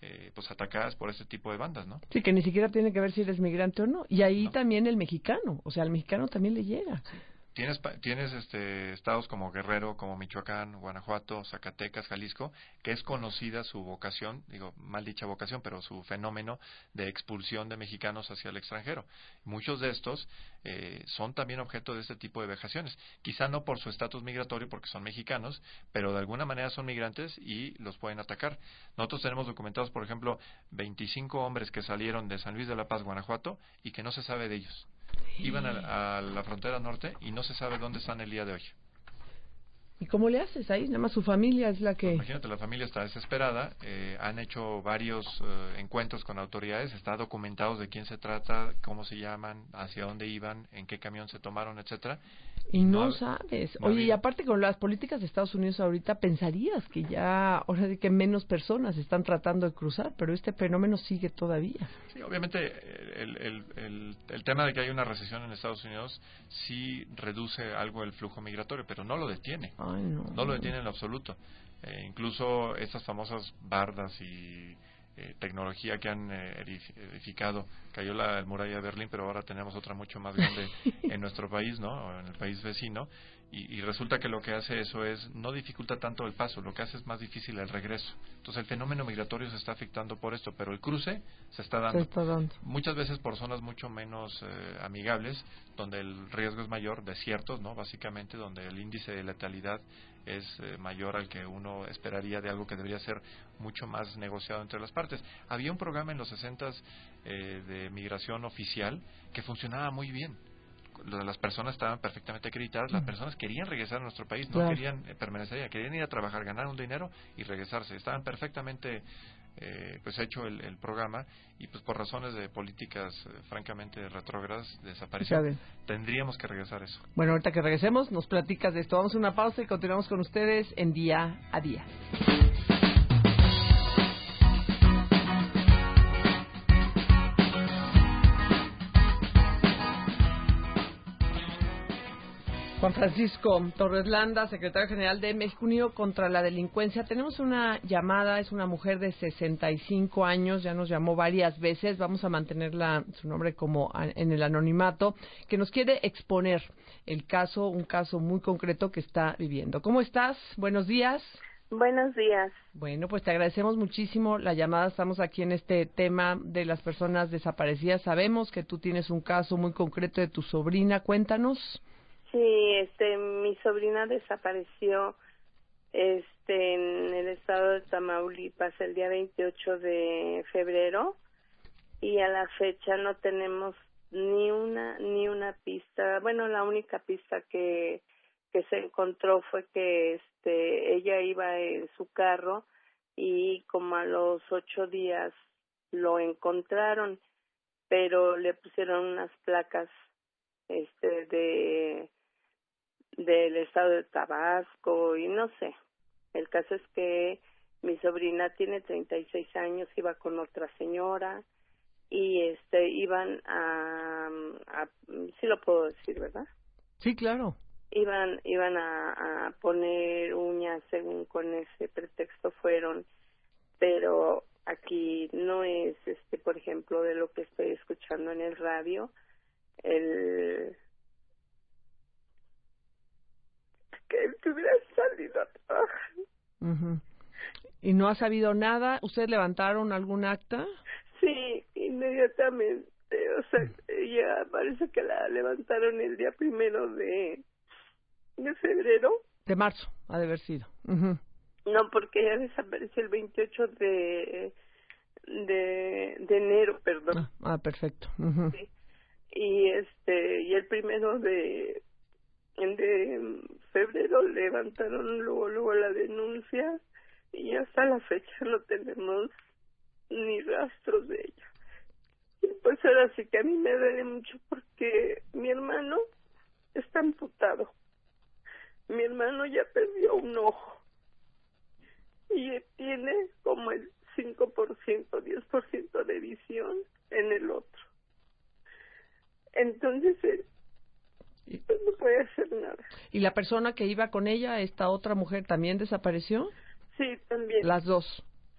[SPEAKER 3] pues atacadas por este tipo de bandas, ¿no?
[SPEAKER 1] Sí, que ni siquiera tiene que ver si eres migrante o no. Y ahí
[SPEAKER 3] No.
[SPEAKER 1] también el mexicano, o sea, al mexicano también le llega.
[SPEAKER 3] Tienes estados como Guerrero, como Michoacán, Guanajuato, Zacatecas, Jalisco, que es conocida su vocación, digo, mal dicha vocación, pero su fenómeno de expulsión de mexicanos hacia el extranjero. Muchos de estos son también objeto de este tipo de vejaciones. Quizá no por su estatus migratorio, porque son mexicanos, pero de alguna manera son migrantes y los pueden atacar. Nosotros tenemos documentados, por ejemplo, 25 hombres que salieron de San Luis de la Paz, Guanajuato, y que no se sabe de ellos. Iban a la frontera norte y no se sabe dónde están el día de hoy.
[SPEAKER 1] ¿Y cómo le haces ahí? Nada más su familia es la que...
[SPEAKER 3] Pues imagínate, la familia está desesperada, han hecho varios encuentros con autoridades, está documentados de quién se trata, cómo se llaman, hacia dónde iban, en qué camión se tomaron, etcétera.
[SPEAKER 1] Y no sabes. Oye, y aparte con las políticas de Estados Unidos ahorita pensarías que ya, ahora sí que menos personas están tratando de cruzar, pero este fenómeno sigue todavía.
[SPEAKER 3] Sí, obviamente el tema de que hay una recesión en Estados Unidos sí reduce algo el flujo migratorio, pero no lo detiene.
[SPEAKER 1] Ay, no.
[SPEAKER 3] No lo detiene en lo absoluto. Incluso estas famosas bardas y tecnología que han edificado, cayó la muralla de Berlín, pero ahora tenemos otra mucho más grande en nuestro país, ¿no? O en el país vecino, y resulta que lo que hace eso es, no dificulta tanto el paso, lo que hace es más difícil el regreso. Entonces el fenómeno migratorio se está afectando por esto, pero el cruce se está dando. Muchas veces por zonas mucho menos amigables, donde el riesgo es mayor, desiertos, ¿no? Básicamente, donde el índice de letalidad es mayor al que uno esperaría de algo que debería ser mucho más negociado entre las partes. Había un programa en los 60s de migración oficial que funcionaba muy bien. Las personas estaban perfectamente acreditadas, las personas querían regresar a nuestro país, no querían permanecer allá, querían ir a trabajar, ganar un dinero y regresarse. Estaban perfectamente pues hecho el programa, y pues por razones de políticas francamente retrógradas desapareció. Tendríamos que regresar eso.
[SPEAKER 1] Bueno, ahorita que regresemos nos platicas de esto. Vamos a una pausa y continuamos con ustedes en Día a Día. Juan Francisco Torres Landa, secretario general de México Unido contra la Delincuencia. Tenemos una llamada, es una mujer de 65 años, ya nos llamó varias veces, vamos a mantenerla, su nombre como en el anonimato, que nos quiere exponer el caso, un caso muy concreto que está viviendo. ¿Cómo estás? Buenos días.
[SPEAKER 4] Buenos días.
[SPEAKER 1] Bueno, pues te agradecemos muchísimo la llamada. Estamos aquí en este tema de las personas desaparecidas. Sabemos que tú tienes un caso muy concreto de tu sobrina. Cuéntanos.
[SPEAKER 4] Sí, mi sobrina desapareció en el estado de Tamaulipas el día 28 de febrero y a la fecha no tenemos ni una pista. Bueno, la única pista que se encontró fue que ella iba en su carro y como a los 8 días lo encontraron, pero le pusieron unas placas del estado de Tabasco y no sé. El caso es que mi sobrina tiene 36 años, iba con otra señora y iban a sí lo puedo decir, ¿verdad?
[SPEAKER 1] Sí, claro.
[SPEAKER 4] Iban a poner uñas, según con ese pretexto fueron, pero aquí no es por ejemplo, de lo que estoy escuchando en el radio, que él hubiera salido a trabajar.
[SPEAKER 1] Uh-huh. ¿Y no ha sabido nada? ¿Ustedes levantaron algún acta?
[SPEAKER 4] Sí, inmediatamente. O sea, ella parece que la levantaron el día 1 de febrero.
[SPEAKER 1] De marzo, ha de haber sido. Uh-huh.
[SPEAKER 4] No, porque ella desapareció el 28 de enero, perdón.
[SPEAKER 1] Perfecto. Uh-huh.
[SPEAKER 4] Sí. Y y el 1 de febrero levantaron luego la denuncia y hasta la fecha no tenemos ni rastros de ella. Y pues ahora sí que a mí me duele mucho porque mi hermano está amputado. Mi hermano ya perdió un ojo y tiene como el 5%, 10% de visión en el otro. Entonces él pues no puede hacer nada.
[SPEAKER 1] ¿Y la persona que iba con ella, esta otra mujer, también desapareció?
[SPEAKER 4] Sí, también.
[SPEAKER 1] Las dos.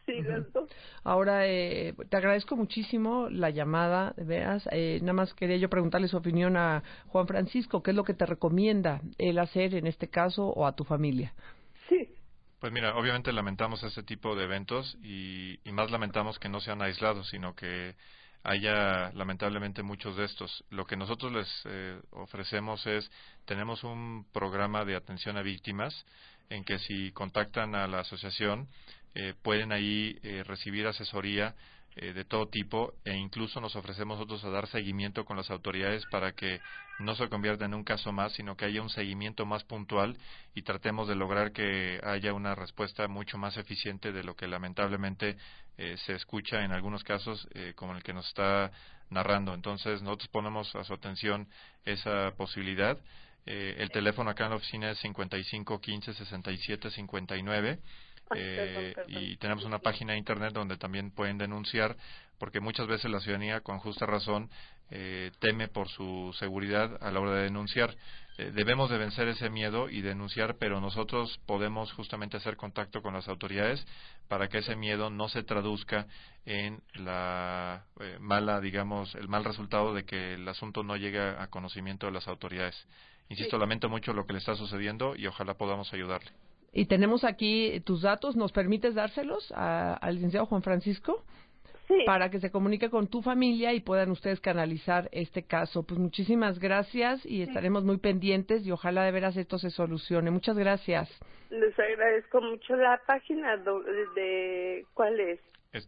[SPEAKER 4] Sí, las dos.
[SPEAKER 1] Ahora, te agradezco muchísimo la llamada, de veras. Nada más quería yo preguntarle su opinión a Juan Francisco. ¿Qué es lo que te recomienda él hacer en este caso o a tu familia?
[SPEAKER 4] Sí.
[SPEAKER 3] Pues mira, obviamente lamentamos este tipo de eventos y más lamentamos que no sean aislados, sino que haya lamentablemente muchos de estos. Lo que nosotros les ofrecemos es, tenemos un programa de atención a víctimas en que si contactan a la asociación pueden ahí recibir asesoría de todo tipo e incluso nos ofrecemos nosotros a dar seguimiento con las autoridades para que no se convierta en un caso más, sino que haya un seguimiento más puntual y tratemos de lograr que haya una respuesta mucho más eficiente de lo que lamentablemente se escucha en algunos casos como el que nos está narrando. Entonces nosotros ponemos a su atención esa posibilidad. El teléfono acá en la oficina es 55 15 67 59. Y tenemos una página de internet donde también pueden denunciar, porque muchas veces la ciudadanía con justa razón teme por su seguridad a la hora de denunciar. Debemos de vencer ese miedo y denunciar, pero nosotros podemos justamente hacer contacto con las autoridades para que ese miedo no se traduzca en la el mal resultado de que el asunto no llegue a conocimiento de las autoridades. Insisto, lamento mucho lo que le está sucediendo y ojalá podamos ayudarle.
[SPEAKER 1] Y tenemos aquí tus datos. ¿Nos permites dárselos al licenciado Juan Francisco?
[SPEAKER 4] Sí.
[SPEAKER 1] Para que se comunique con tu familia y puedan ustedes canalizar este caso. Pues muchísimas gracias y estaremos muy pendientes y ojalá de veras esto se solucione. Muchas gracias.
[SPEAKER 4] Les agradezco mucho. La página de ¿cuál es?
[SPEAKER 3] Es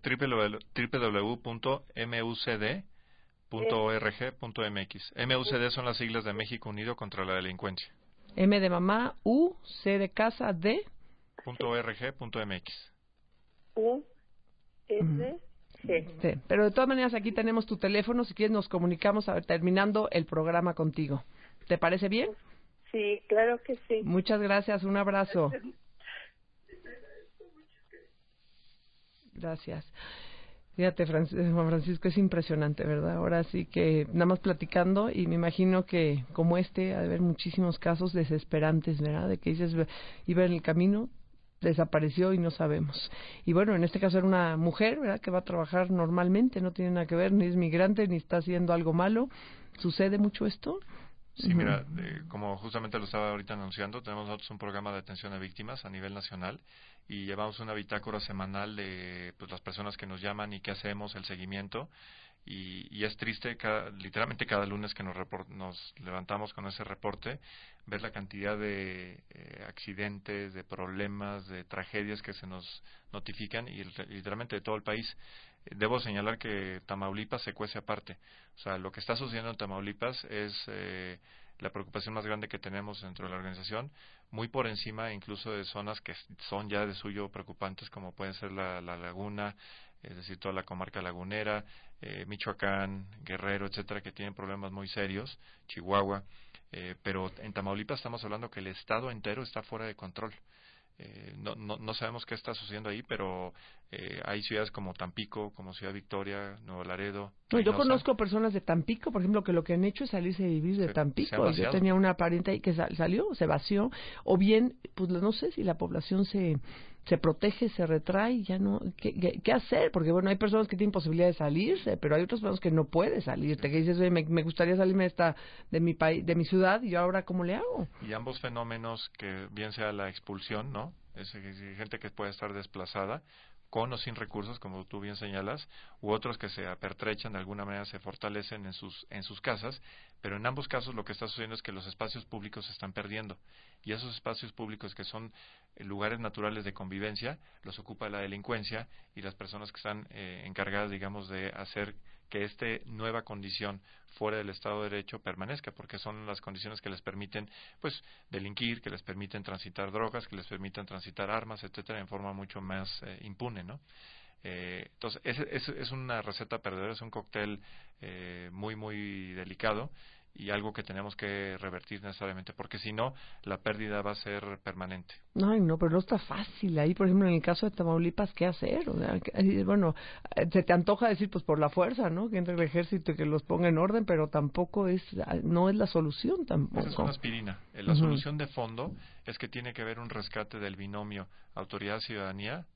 [SPEAKER 3] www.mucd.org.mx. MUCD son las siglas de México Unido contra la Delincuencia.
[SPEAKER 1] M de mamá, U, C de casa, D.
[SPEAKER 3] .org.mx.
[SPEAKER 4] U, S, G.
[SPEAKER 1] Sí, pero de todas maneras aquí tenemos tu teléfono, si quieres nos comunicamos terminando el programa contigo. ¿Te parece bien?
[SPEAKER 4] Sí, claro que sí.
[SPEAKER 1] Muchas gracias, un abrazo. Gracias. Fíjate, Juan Francisco, es impresionante, ¿verdad? Ahora sí que nada más platicando y me imagino que como ha de haber muchísimos casos desesperantes, ¿verdad? De que dices, iba en el camino, desapareció y no sabemos. Y bueno, en este caso era una mujer, ¿verdad? Que va a trabajar normalmente, no tiene nada que ver, ni es migrante, ni está haciendo algo malo. ¿Sucede mucho esto?
[SPEAKER 3] Sí, mira, como justamente lo estaba ahorita anunciando, tenemos nosotros un programa de atención a víctimas a nivel nacional y llevamos una bitácora semanal de pues, las personas que nos llaman y qué hacemos, el seguimiento. Y es triste, literalmente cada lunes que nos levantamos con ese reporte, ver la cantidad de accidentes, de problemas, de tragedias que se nos notifican y literalmente de todo el país. Debo señalar que Tamaulipas se cuece aparte. O sea, lo que está sucediendo en Tamaulipas es la preocupación más grande que tenemos dentro de la organización, muy por encima incluso de zonas que son ya de suyo preocupantes, como pueden ser la Laguna, es decir, toda la comarca lagunera, Michoacán, Guerrero, etcétera, que tienen problemas muy serios, Chihuahua, pero en Tamaulipas estamos hablando que el estado entero está fuera de control. No sabemos qué está sucediendo ahí, pero hay ciudades como Tampico, como Ciudad Victoria, Nuevo Laredo.
[SPEAKER 1] No, yo conozco personas de Tampico, por ejemplo, que lo que han hecho es salirse a vivir de Tampico. Yo tenía una pariente ahí que salió, se vació, o bien, pues no sé si la población se protege, se retrae, ya no, ¿qué hacer? Porque bueno, hay personas que tienen posibilidad de salirse, pero hay otras personas que no pueden salirte, que dices, oye, me gustaría salirme de mi país, de mi ciudad, y yo ahora ¿cómo le hago?
[SPEAKER 3] Y ambos fenómenos, que bien sea la expulsión, ¿no? Es gente que puede estar desplazada, con o sin recursos, como tú bien señalas, u otros que se apertrechan, de alguna manera se fortalecen en sus casas, pero en ambos casos lo que está sucediendo es que los espacios públicos se están perdiendo, y esos espacios públicos que son lugares naturales de convivencia, los ocupa la delincuencia y las personas que están encargadas, digamos, de hacer que esta nueva condición fuera del Estado de Derecho permanezca, porque son las condiciones que les permiten, pues, delinquir, que les permiten transitar drogas, que les permiten transitar armas, etcétera, en forma mucho más impune, ¿no? Entonces, es una receta perdedora, es un cóctel muy, muy delicado y algo que tenemos que revertir necesariamente, porque si no, la pérdida va a ser permanente.
[SPEAKER 1] Ay, no, pero no está fácil. Ahí, por ejemplo, en el caso de Tamaulipas, ¿qué hacer? O sea, bueno, se te antoja decir, pues por la fuerza, ¿no? Que entre el ejército y que los ponga en orden, pero tampoco no es la solución tampoco.
[SPEAKER 3] Esa es una aspirina. La solución de fondo es que tiene que haber un rescate del binomio autoridad-ciudadanía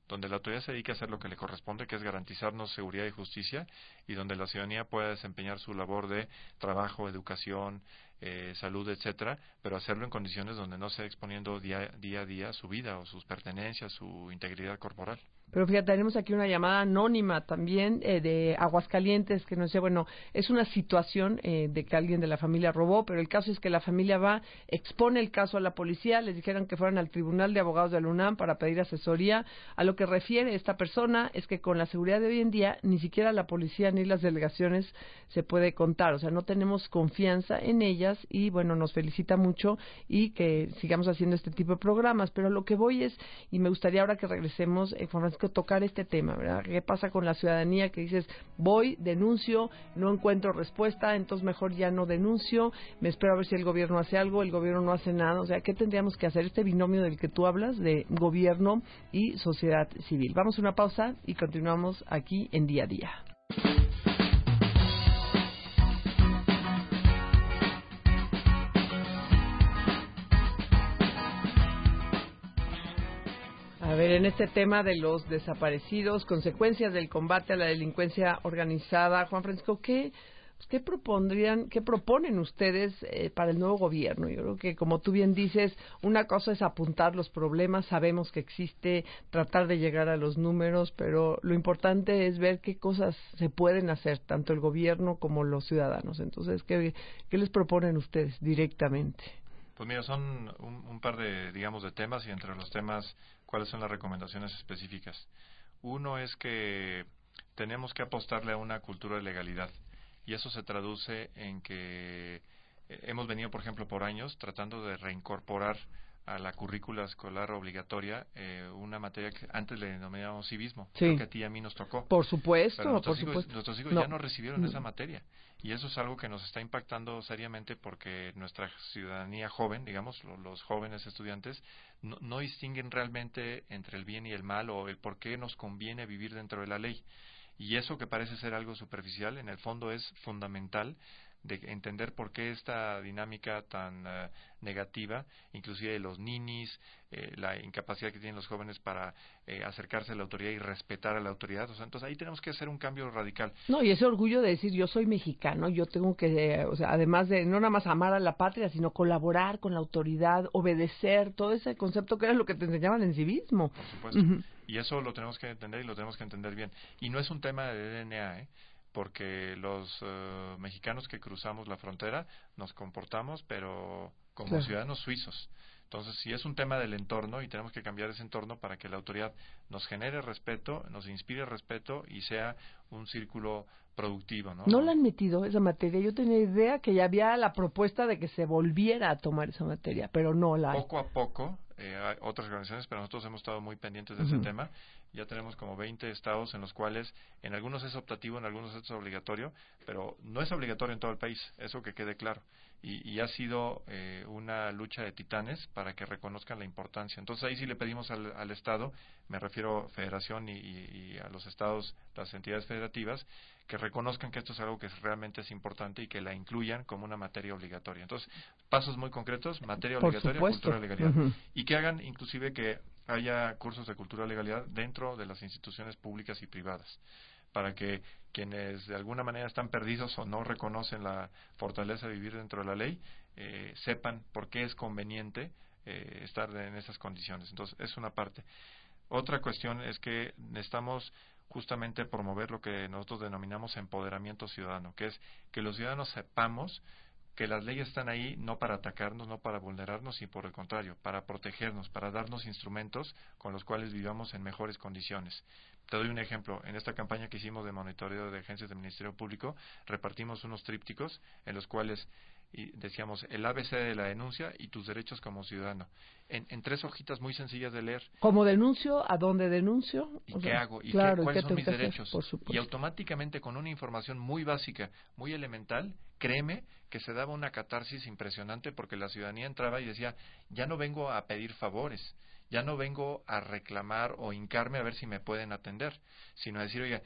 [SPEAKER 3] donde la autoridad se dedique a hacer lo que le corresponde, que es garantizarnos seguridad y justicia, y donde la ciudadanía pueda desempeñar su labor de trabajo, educación, salud, etcétera, pero hacerlo en condiciones donde no esté exponiendo día a día su vida o sus pertenencias, su integridad corporal.
[SPEAKER 1] Pero fíjate, tenemos aquí una llamada anónima también de Aguascalientes que nos dice, bueno, es una situación de que alguien de la familia robó, pero el caso es que la familia va, expone el caso a la policía, les dijeron que fueran al Tribunal de Abogados de la UNAM para pedir asesoría. A lo que refiere esta persona es que con la seguridad de hoy en día ni siquiera la policía ni las delegaciones se puede contar, o sea, no tenemos confianza en ellas y bueno, nos felicita mucho y que sigamos haciendo este tipo de programas, pero lo que voy es, y me gustaría ahora que regresemos, Juan Francisco, tocar este tema, ¿verdad? ¿Qué pasa con la ciudadanía que dices, voy, denuncio, no encuentro respuesta, entonces mejor ya no denuncio, me espero a ver si el gobierno hace algo, el gobierno no hace nada, o sea, ¿qué tendríamos que hacer? Este binomio del que tú hablas, de gobierno y sociedad civil. Vamos a una pausa y continuamos aquí en Día a Día. A ver, en este tema de los desaparecidos, consecuencias del combate a la delincuencia organizada, Juan Francisco, ¿qué proponen ustedes para el nuevo gobierno? Yo creo que, como tú bien dices, una cosa es apuntar los problemas, sabemos que existe, tratar de llegar a los números, pero lo importante es ver qué cosas se pueden hacer, tanto el gobierno como los ciudadanos. Entonces, ¿qué les proponen ustedes directamente?
[SPEAKER 3] Pues mira, son un par de, digamos, de temas, y entre los temas, ¿cuáles son las recomendaciones específicas? Uno es que tenemos que apostarle a una cultura de legalidad, y eso se traduce en que hemos venido, por ejemplo, por años tratando de reincorporar a la currícula escolar obligatoria una materia que antes le denominábamos civismo.
[SPEAKER 1] Sí.
[SPEAKER 3] Creo que a ti y a mí nos tocó.
[SPEAKER 1] Por supuesto,
[SPEAKER 3] pero nuestros hijos
[SPEAKER 1] no.
[SPEAKER 3] ya no recibieron esa materia, y eso es algo que nos está impactando seriamente, porque nuestra ciudadanía joven, digamos, los jóvenes estudiantes, no distinguen realmente entre el bien y el mal, o el por qué nos conviene vivir dentro de la ley. Y eso, que parece ser algo superficial, en el fondo es fundamental de entender por qué esta dinámica tan negativa, inclusive de los ninis, la incapacidad que tienen los jóvenes para acercarse a la autoridad y respetar a la autoridad. O sea, entonces ahí tenemos que hacer un cambio radical.
[SPEAKER 1] No, y ese orgullo de decir, yo soy mexicano, yo tengo que, o sea, además de no nada más amar a la patria, sino colaborar con la autoridad, obedecer, todo ese concepto que era lo que te enseñaban en civismo.
[SPEAKER 3] Por supuesto. Uh-huh. Y eso lo tenemos que entender, y lo tenemos que entender bien. Y no es un tema de DNA, porque los mexicanos que cruzamos la frontera nos comportamos, pero como claro, ciudadanos suizos. Entonces, sí es un tema del entorno, y tenemos que cambiar ese entorno para que la autoridad nos genere respeto, nos inspire respeto y sea un círculo productivo, ¿no?
[SPEAKER 1] ¿No la han metido esa materia? Yo tenía idea que ya había la propuesta de que se volviera a tomar esa materia, pero no la hay.
[SPEAKER 3] Poco a poco, hay otras organizaciones, pero nosotros hemos estado muy pendientes de ese tema. Ya tenemos como 20 estados en los cuales en algunos es optativo, en algunos es obligatorio, pero no es obligatorio en todo el país, eso que quede claro. Y ha sido una lucha de titanes para que reconozcan la importancia. Entonces ahí sí le pedimos al Estado, me refiero federación y a los estados, las entidades federativas, que reconozcan que esto es algo que realmente es importante y que la incluyan como una materia obligatoria. Entonces, pasos muy concretos, materia obligatoria, cultura de legalidad. Y que hagan inclusive que haya cursos de cultura de legalidad dentro de las instituciones públicas y privadas, para que quienes de alguna manera están perdidos o no reconocen la fortaleza de vivir dentro de la ley, sepan por qué es conveniente estar en esas condiciones. Entonces, es una parte. Otra cuestión es que necesitamos justamente promover lo que nosotros denominamos empoderamiento ciudadano, que es que los ciudadanos sepamos que las leyes están ahí no para atacarnos, no para vulnerarnos, sino por el contrario, para protegernos, para darnos instrumentos con los cuales vivamos en mejores condiciones. Te doy un ejemplo. En esta campaña que hicimos de monitoreo de agencias del Ministerio Público, repartimos unos trípticos en los cuales decíamos el ABC de la denuncia y tus derechos como ciudadano, en 3 hojitas muy sencillas de leer.
[SPEAKER 1] ¿Cómo denuncio? ¿A dónde denuncio?
[SPEAKER 3] ¿Y qué hago? ¿Y
[SPEAKER 1] claro,
[SPEAKER 3] cuáles son mis derechos?
[SPEAKER 1] Hacer,
[SPEAKER 3] y automáticamente, con una información muy básica, muy elemental, créeme que se daba una catarsis impresionante, porque la ciudadanía entraba y decía, ya no vengo a pedir favores, ya no vengo a reclamar o hincarme a ver si me pueden atender, sino a decir, oye,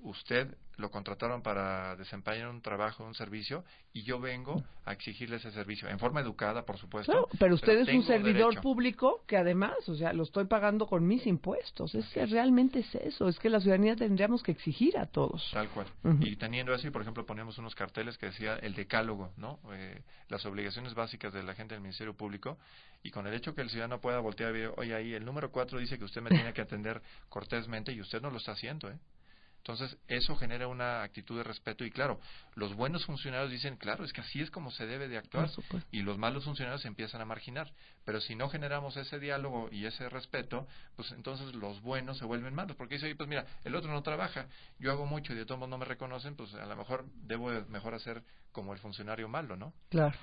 [SPEAKER 3] usted lo contrataron para desempeñar un trabajo, un servicio, y yo vengo a exigirle ese servicio, en forma educada, por supuesto.
[SPEAKER 1] Claro, pero usted es un servidor
[SPEAKER 3] derecho.
[SPEAKER 1] público que además, o sea, lo estoy pagando con mis impuestos. Es
[SPEAKER 3] Así
[SPEAKER 1] que
[SPEAKER 3] es.
[SPEAKER 1] realmente es eso, es que la ciudadanía tendríamos que exigir a todos.
[SPEAKER 3] Tal cual.
[SPEAKER 1] Ujú.
[SPEAKER 3] Y teniendo eso, y por ejemplo, ponemos unos carteles que decía el decálogo, ¿no? Las obligaciones básicas de la gente del Ministerio Público, y con el hecho que el ciudadano pueda voltear y ver, oye, ahí el número 4 dice que usted me tiene que atender cortésmente y usted no lo está haciendo, ¿eh? Entonces, eso genera una actitud de respeto y claro, los buenos funcionarios dicen, claro, es que así es como se debe de actuar,
[SPEAKER 1] Por supuesto.
[SPEAKER 3] y los malos funcionarios se empiezan a marginar. Pero si no generamos ese diálogo y ese respeto, pues entonces los buenos se vuelven malos, porque dice, oye, pues mira, el otro no trabaja, yo hago mucho y de todos modos no me reconocen, pues a lo mejor debo mejor hacer como el funcionario malo, ¿no?
[SPEAKER 1] Claro.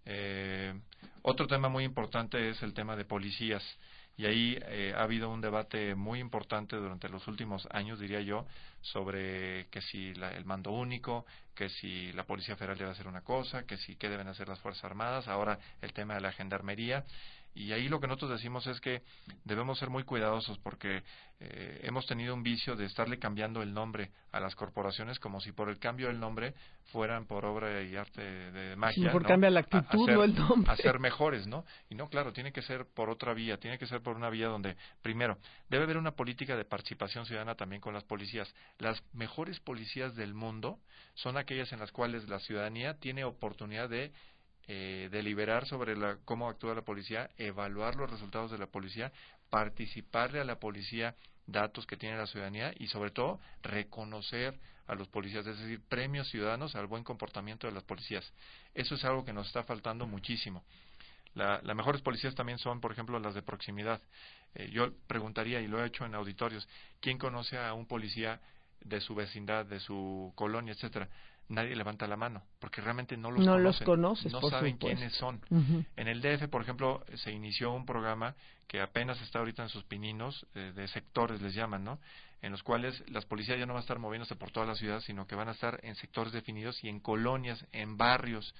[SPEAKER 3] Otro tema muy importante es el tema de policías. Y ahí ha habido un debate muy importante durante los últimos años, diría yo, sobre que si el mando único, que si la Policía Federal debe hacer una cosa, que si qué deben hacer las Fuerzas Armadas, ahora el tema de la gendarmería. Y ahí lo que nosotros decimos es que debemos ser muy cuidadosos porque hemos tenido un vicio de estarle cambiando el nombre a las corporaciones como si por el cambio del nombre fueran por obra y arte de magia.
[SPEAKER 1] Mejor
[SPEAKER 3] ¿no?
[SPEAKER 1] cambia la actitud, no el nombre.
[SPEAKER 3] A ser mejores, ¿no? Y no, claro, tiene que ser por otra vía, tiene que ser por una vía donde, primero, debe haber una política de participación ciudadana también con las policías. Las mejores policías del mundo son aquellas en las cuales la ciudadanía tiene oportunidad de deliberar sobre cómo actúa la policía, evaluar los resultados de la policía, participarle a la policía datos que tiene la ciudadanía y sobre todo reconocer a los policías, es decir, premios ciudadanos al buen comportamiento de las policías. Eso es algo que nos está faltando muchísimo. Las mejores policías también son, por ejemplo, las de proximidad. Yo preguntaría, y lo he hecho en auditorios, ¿quién conoce a un policía de su vecindad, de su colonia, etcétera? Nadie levanta la mano, porque realmente no los conocen.
[SPEAKER 1] Los conoces,
[SPEAKER 3] no
[SPEAKER 1] por
[SPEAKER 3] saben
[SPEAKER 1] supuesto.
[SPEAKER 3] quiénes son.
[SPEAKER 1] Uh-huh.
[SPEAKER 3] En el DF, por ejemplo, se inició un programa que apenas está ahorita en sus pininos, de sectores les llaman, ¿no? En los cuales las policías ya no van a estar moviéndose por toda la ciudad, sino que van a estar en sectores definidos y en colonias, en barrios,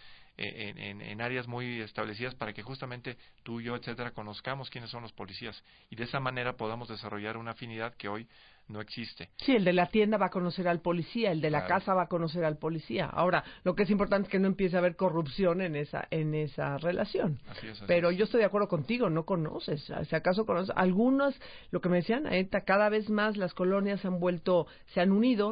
[SPEAKER 3] en áreas muy establecidas para que justamente tú y yo, etcétera, conozcamos quiénes son los policías y de esa manera podamos desarrollar una afinidad que hoy no existe.
[SPEAKER 1] Sí, el de la tienda va a conocer al policía, el de la casa va a conocer al policía. Ahora, lo que es importante es que no empiece a haber corrupción en esa relación.
[SPEAKER 3] Así es,
[SPEAKER 1] pero yo estoy de acuerdo contigo, no conoces. Si acaso conoces algunos, lo que me decían, cada vez más las colonias se han unido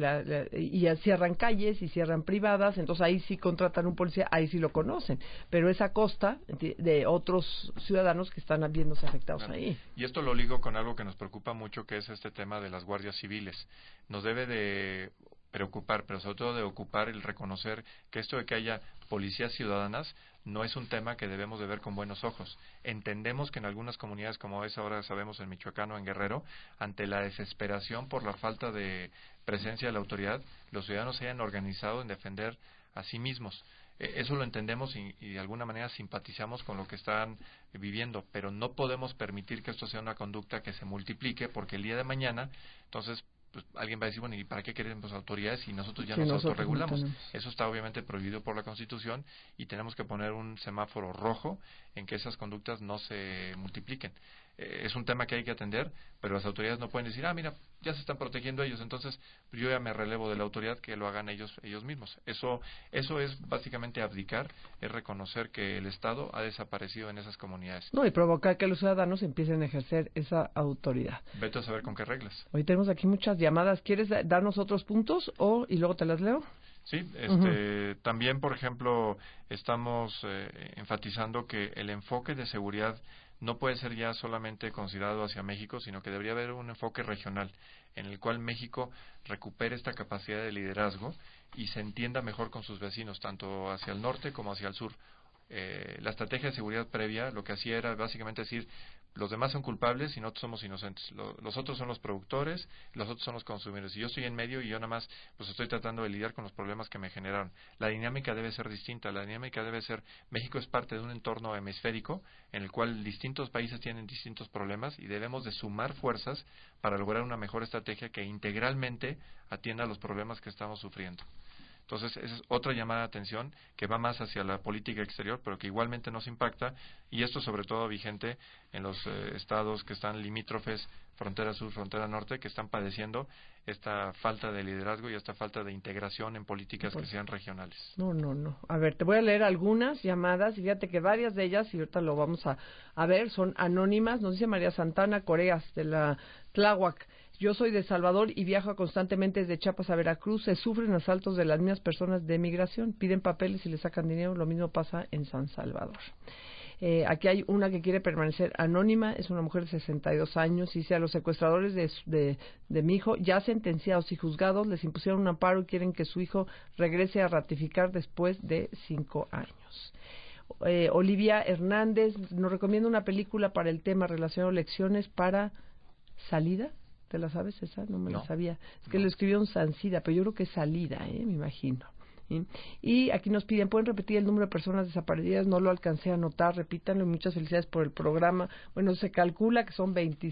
[SPEAKER 1] y cierran calles y cierran privadas, entonces ahí sí contratan un policía, ahí sí lo conocen. Pero es a costa de otros ciudadanos que están viéndose afectados ahí.
[SPEAKER 3] Y esto lo ligo con algo que nos preocupa mucho, que es este tema de las guardias civiles. Nos debe de preocupar, pero sobre todo de ocupar el reconocer que esto de que haya policías ciudadanas no es un tema que debemos de ver con buenos ojos. Entendemos que en algunas comunidades, como es ahora sabemos en Michoacán o en Guerrero, ante la desesperación por la falta de presencia de la autoridad, los ciudadanos se hayan organizado en defender a sí mismos. Eso lo entendemos y de alguna manera simpatizamos con lo que están viviendo, pero no podemos permitir que esto sea una conducta que se multiplique, porque el día de mañana, entonces, pues, alguien va a decir, bueno, ¿y para qué queremos autoridades si nosotros ya nos autorregulamos?
[SPEAKER 1] No
[SPEAKER 3] eso está obviamente prohibido por la Constitución y tenemos que poner un semáforo rojo en que esas conductas no se multipliquen. Es un tema que hay que atender, pero las autoridades no pueden decir, mira, ya se están protegiendo ellos, entonces yo ya me relevo de la autoridad, que lo hagan ellos mismos. Eso es básicamente abdicar, es reconocer que el Estado ha desaparecido en esas comunidades.
[SPEAKER 1] No, y provocar que los ciudadanos empiecen a ejercer esa autoridad.
[SPEAKER 3] Vete a saber con qué reglas.
[SPEAKER 1] Hoy tenemos aquí muchas llamadas. ¿Quieres darnos otros puntos y luego te las leo?
[SPEAKER 3] Sí, también, por ejemplo, estamos enfatizando que el enfoque de seguridad no puede ser ya solamente considerado hacia México, sino que debería haber un enfoque regional en el cual México recupere esta capacidad de liderazgo y se entienda mejor con sus vecinos, tanto hacia el norte como hacia el sur. La estrategia de seguridad previa lo que hacía era básicamente decir, los demás son culpables y nosotros somos inocentes, los otros son los productores, los otros son los consumidores y yo estoy en medio y yo nada más pues estoy tratando de lidiar con los problemas que me generaron. La dinámica debe ser distinta, la dinámica debe ser, México es parte de un entorno hemisférico en el cual distintos países tienen distintos problemas y debemos de sumar fuerzas para lograr una mejor estrategia que integralmente atienda a los problemas que estamos sufriendo. Entonces, esa es otra llamada de atención que va más hacia la política exterior, pero que igualmente nos impacta, y esto sobre todo vigente en los estados que están limítrofes, frontera sur, frontera norte, que están padeciendo esta falta de liderazgo y esta falta de integración en políticas que sean regionales.
[SPEAKER 1] No. A ver, te voy a leer algunas llamadas, y fíjate que varias de ellas, y ahorita lo vamos a ver, son anónimas. Nos dice María Santana Coreas, de la Tláhuac. Yo soy de Salvador y viajo constantemente desde Chiapas a Veracruz. Se sufren asaltos de las mismas personas de migración. Piden papeles y les sacan dinero. Lo mismo pasa en San Salvador. Aquí hay una que quiere permanecer anónima. Es una mujer de 62 años. Dice: a los secuestradores de mi hijo, ya sentenciados y juzgados, les impusieron un amparo y quieren que su hijo regrese a ratificar después de 5 años. Olivia Hernández nos recomienda una película para el tema relacionado a elecciones para Salida. ¿Te la sabes esa? No me la sabía. Es que lo escribió un Sancida, pero yo creo que es Salida, me imagino. ¿Sí? Y aquí nos piden, ¿pueden repetir el número de personas desaparecidas? No lo alcancé a anotar, repítanlo, y muchas felicidades por el programa. Bueno, se calcula que son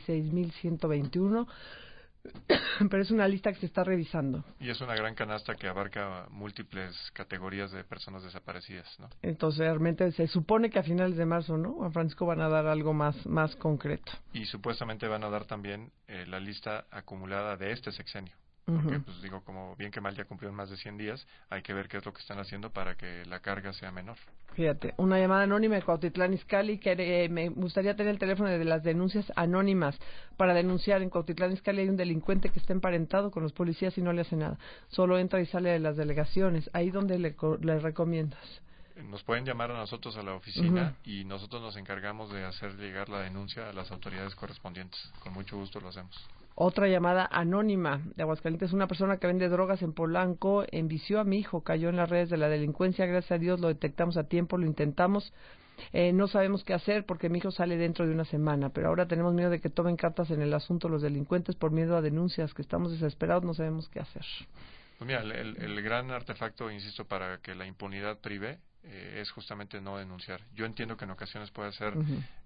[SPEAKER 1] 26,121, pero es una lista que se está revisando.
[SPEAKER 3] Y es una gran canasta que abarca múltiples categorías de personas desaparecidas, ¿no?
[SPEAKER 1] Entonces, realmente se supone que a finales de marzo, ¿no, Juan Francisco, van a dar algo más concreto?
[SPEAKER 3] Y supuestamente van a dar también la lista acumulada de este sexenio. Porque, pues digo, como bien que mal ya cumplieron más de 100 días, hay que ver qué es lo que están haciendo para que la carga sea menor.
[SPEAKER 1] Fíjate, una llamada anónima de Cuautitlán Izcalli, que me gustaría tener el teléfono de las denuncias anónimas para denunciar. En Cuautitlán Izcalli hay un delincuente que está emparentado con los policías y no le hace nada. Solo entra y sale de las delegaciones. ¿Ahí donde le recomiendas?
[SPEAKER 3] Nos pueden llamar a nosotros a la oficina y nosotros nos encargamos de hacer llegar la denuncia a las autoridades correspondientes. Con mucho gusto lo hacemos.
[SPEAKER 1] Otra llamada anónima de Aguascalientes. Una persona que vende drogas en Polanco envició a mi hijo, cayó en las redes de la delincuencia. Gracias a Dios lo detectamos a tiempo, lo intentamos. No sabemos qué hacer porque mi hijo sale dentro de una semana, pero ahora tenemos miedo de que tomen cartas en el asunto los delincuentes por miedo a denuncias, que estamos desesperados, no sabemos qué hacer.
[SPEAKER 3] Pues mira, el gran artefacto, insisto, para que la impunidad prive es justamente no denunciar. Yo entiendo que en ocasiones puede ser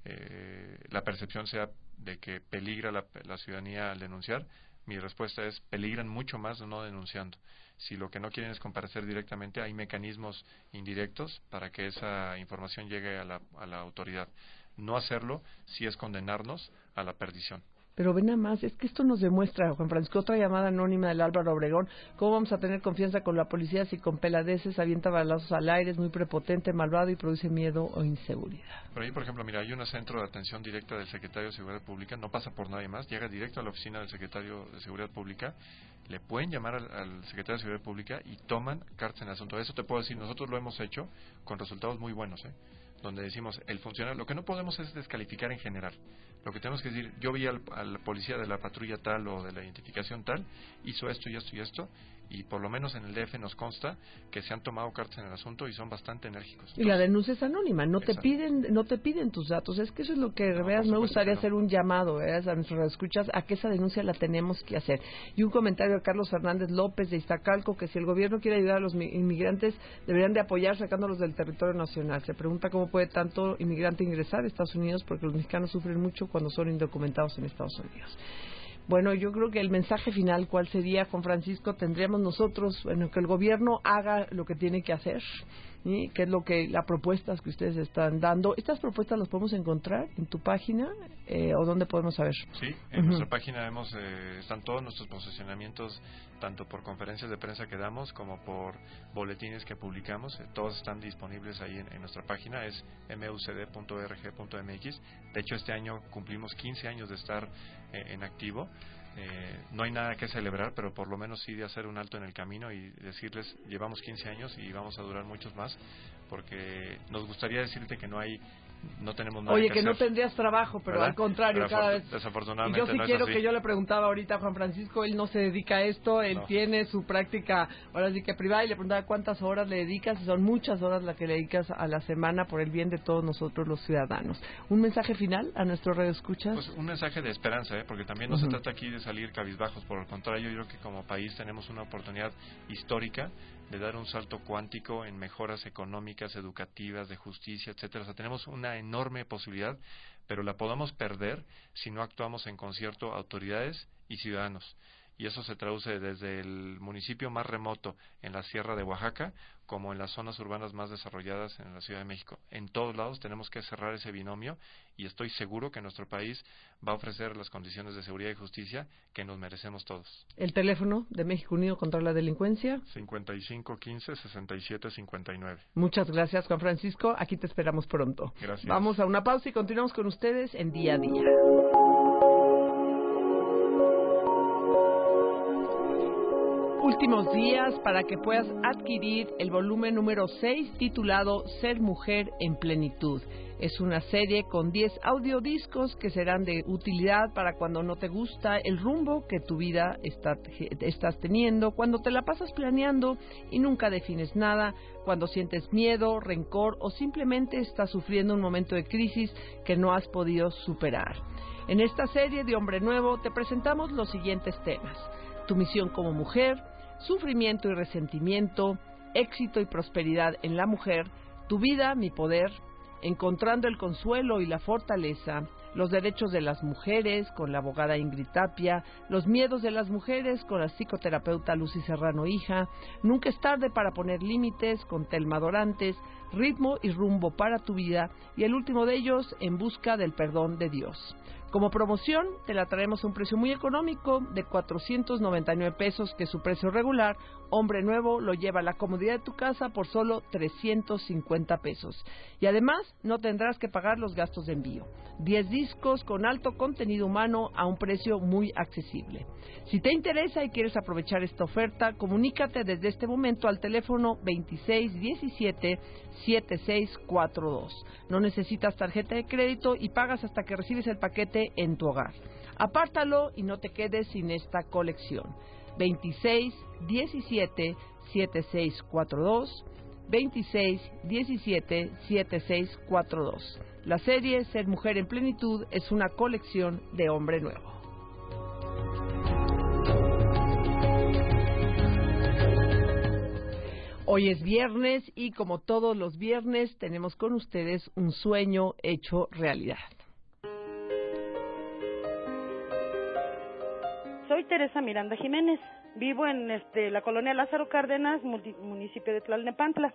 [SPEAKER 3] la percepción sea de que peligra la ciudadanía al denunciar. Mi respuesta es: peligran mucho más no denunciando. Si lo que no quieren es comparecer directamente, hay mecanismos indirectos para que esa información llegue a la autoridad. No hacerlo sí es condenarnos a la perdición.
[SPEAKER 1] Pero ven nada más, es que esto nos demuestra, Juan Francisco, otra llamada anónima del Álvaro Obregón: ¿cómo vamos a tener confianza con la policía si con peladeces avienta balazos al aire, es muy prepotente, malvado y produce miedo o inseguridad?
[SPEAKER 3] Por ahí, por ejemplo, mira, hay un centro de atención directa del Secretario de Seguridad Pública, no pasa por nadie más, llega directo a la oficina del Secretario de Seguridad Pública, le pueden llamar al Secretario de Seguridad Pública y toman cartas en el asunto. Eso te puedo decir, nosotros lo hemos hecho con resultados muy buenos, donde decimos, el funcionario, lo que no podemos es descalificar en general. Lo que tenemos que decir, yo vi al policía de la patrulla tal o de la identificación tal, hizo esto y esto y esto, y por lo menos en el DF nos consta que se han tomado cartas en el asunto y son bastante enérgicos. Entonces,
[SPEAKER 1] y la denuncia es anónima, no te piden tus datos. Es que eso es lo que me gustaría hacer un llamado a nuestros escuchas a que esa denuncia la tenemos que hacer. Y un comentario de Carlos Fernández López de Iztacalco, que si el gobierno quiere ayudar a los inmigrantes deberían de apoyar sacándolos del territorio nacional. Se pregunta cómo puede tanto inmigrante ingresar a Estados Unidos, porque los mexicanos sufren mucho cuando son indocumentados en Estados Unidos. Bueno, yo creo que el mensaje final, ¿cuál sería, Juan Francisco? Tendríamos nosotros, bueno, que el gobierno haga lo que tiene que hacer, ¿sí? Que es lo que las propuestas que ustedes están dando. ¿Estas propuestas las podemos encontrar en tu página o dónde podemos saber?
[SPEAKER 3] Sí, en nuestra página están todos nuestros posicionamientos, tanto por conferencias de prensa que damos como por boletines que publicamos. Todos están disponibles ahí en nuestra página, es mucd.org.mx. De hecho, este año cumplimos 15 años de estar en activo. No hay nada que celebrar, pero por lo menos sí de hacer un alto en el camino y decirles, llevamos 15 años y vamos a durar muchos más, porque nos gustaría decirte que no tenemos nada.
[SPEAKER 1] Oye, que no tendrías trabajo, pero
[SPEAKER 3] ¿verdad?
[SPEAKER 1] al contrario,
[SPEAKER 3] pero
[SPEAKER 1] cada vez.
[SPEAKER 3] Desafortunadamente
[SPEAKER 1] y yo sí
[SPEAKER 3] no
[SPEAKER 1] quiero
[SPEAKER 3] es así.
[SPEAKER 1] que yo le preguntaba ahorita a Juan Francisco, él no se dedica a esto, él tiene su práctica, ahora sí que privada, y le preguntaba cuántas horas le dedicas, y son muchas horas las que le dedicas a la semana por el bien de todos nosotros los ciudadanos. ¿Un mensaje final a nuestros radioescuchas?
[SPEAKER 3] Pues un mensaje de esperanza, porque también no se trata aquí de salir cabizbajos, por el contrario, yo creo que como país tenemos una oportunidad histórica de dar un salto cuántico en mejoras económicas, educativas, de justicia, etcétera. O sea, tenemos una enorme posibilidad, pero la podemos perder si no actuamos en concierto autoridades y ciudadanos. y eso se traduce desde el municipio más remoto en la sierra de Oaxaca como en las zonas urbanas más desarrolladas en la Ciudad de México. En todos lados tenemos que cerrar ese binomio y estoy seguro que nuestro país va a ofrecer las condiciones de seguridad y justicia que nos merecemos todos.
[SPEAKER 1] El teléfono de México Unido contra la Delincuencia.
[SPEAKER 3] 5515-6759.
[SPEAKER 1] Muchas gracias, Juan Francisco. Aquí te esperamos pronto.
[SPEAKER 3] Gracias.
[SPEAKER 1] Vamos a una pausa y continuamos con ustedes en Día a Día. Últimos días para que puedas adquirir el volumen número 6 titulado Ser Mujer en Plenitud. Es una serie con 10 audiodiscos que serán de utilidad para cuando no te gusta el rumbo que tu vida estás teniendo, cuando te la pasas planeando y nunca defines nada, cuando sientes miedo, rencor o simplemente estás sufriendo un momento de crisis que no has podido superar. En esta serie de Hombre Nuevo te presentamos los siguientes temas: tu misión como mujer, sufrimiento y resentimiento, éxito y prosperidad en la mujer, tu vida, mi poder, encontrando el consuelo y la fortaleza, los derechos de las mujeres con la abogada Ingrid Tapia, los miedos de las mujeres con la psicoterapeuta Lucy Serrano Hija, nunca es tarde para poner límites con Telma Dorantes, ritmo y rumbo para tu vida y el último de ellos, en busca del perdón de Dios. Como promoción, te la traemos a un precio muy económico de 499 pesos, que es su precio regular. Hombre Nuevo lo lleva a la comodidad de tu casa por solo 350 pesos. Y además, no tendrás que pagar los gastos de envío. 10 discos con alto contenido humano a un precio muy accesible. Si te interesa y quieres aprovechar esta oferta, comunícate desde este momento al teléfono 2617-7642. No necesitas tarjeta de crédito y pagas hasta que recibes el paquete en tu hogar. Apártalo y no te quedes sin esta colección. 2617-7642, 2617-7642. La serie Ser Mujer en Plenitud es una colección de Hombre Nuevo. Hoy es viernes y como todos los viernes tenemos con ustedes un sueño hecho realidad.
[SPEAKER 5] Soy Teresa Miranda Jiménez. Vivo en la colonia Lázaro Cárdenas, municipio de Tlalnepantla.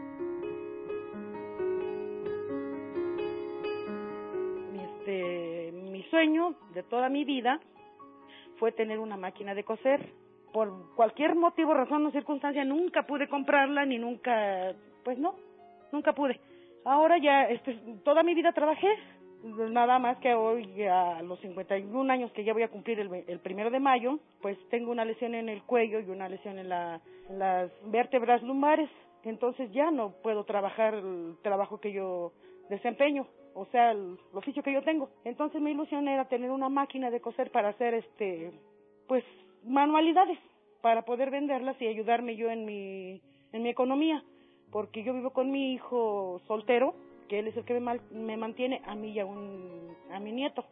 [SPEAKER 5] Mi sueño de toda mi vida fue tener una máquina de coser. Por cualquier motivo, razón o circunstancia, nunca pude comprarla, ni nunca pude. Ahora ya, toda mi vida trabajé, nada más que hoy, a los 51 años que ya voy a cumplir el 1 de mayo, pues tengo una lesión en el cuello y una lesión en las vértebras lumbares, entonces ya no puedo trabajar el trabajo que yo desempeño, o sea, el oficio que yo tengo. Entonces mi ilusión era tener una máquina de coser para hacer, pues, manualidades, para poder venderlas y ayudarme yo en mi economía, porque yo vivo con mi hijo soltero, que él es el que me mantiene a mí y a mi nieto.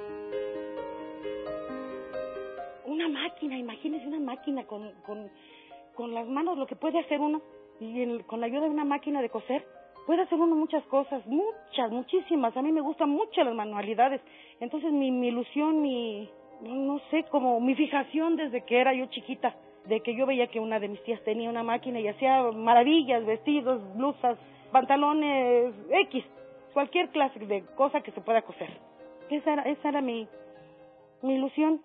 [SPEAKER 5] Una máquina, imagínese una máquina con las manos, lo que puede hacer uno, y con la ayuda de una máquina de coser, puede hacer uno muchas cosas, muchísimas. A mí me gustan mucho las manualidades, entonces mi ilusión, no sé, como mi fijación desde que era yo chiquita, de que yo veía que una de mis tías tenía una máquina y hacía maravillas, vestidos, blusas, pantalones, cualquier clase de cosa que se pueda coser. Esa era mi ilusión.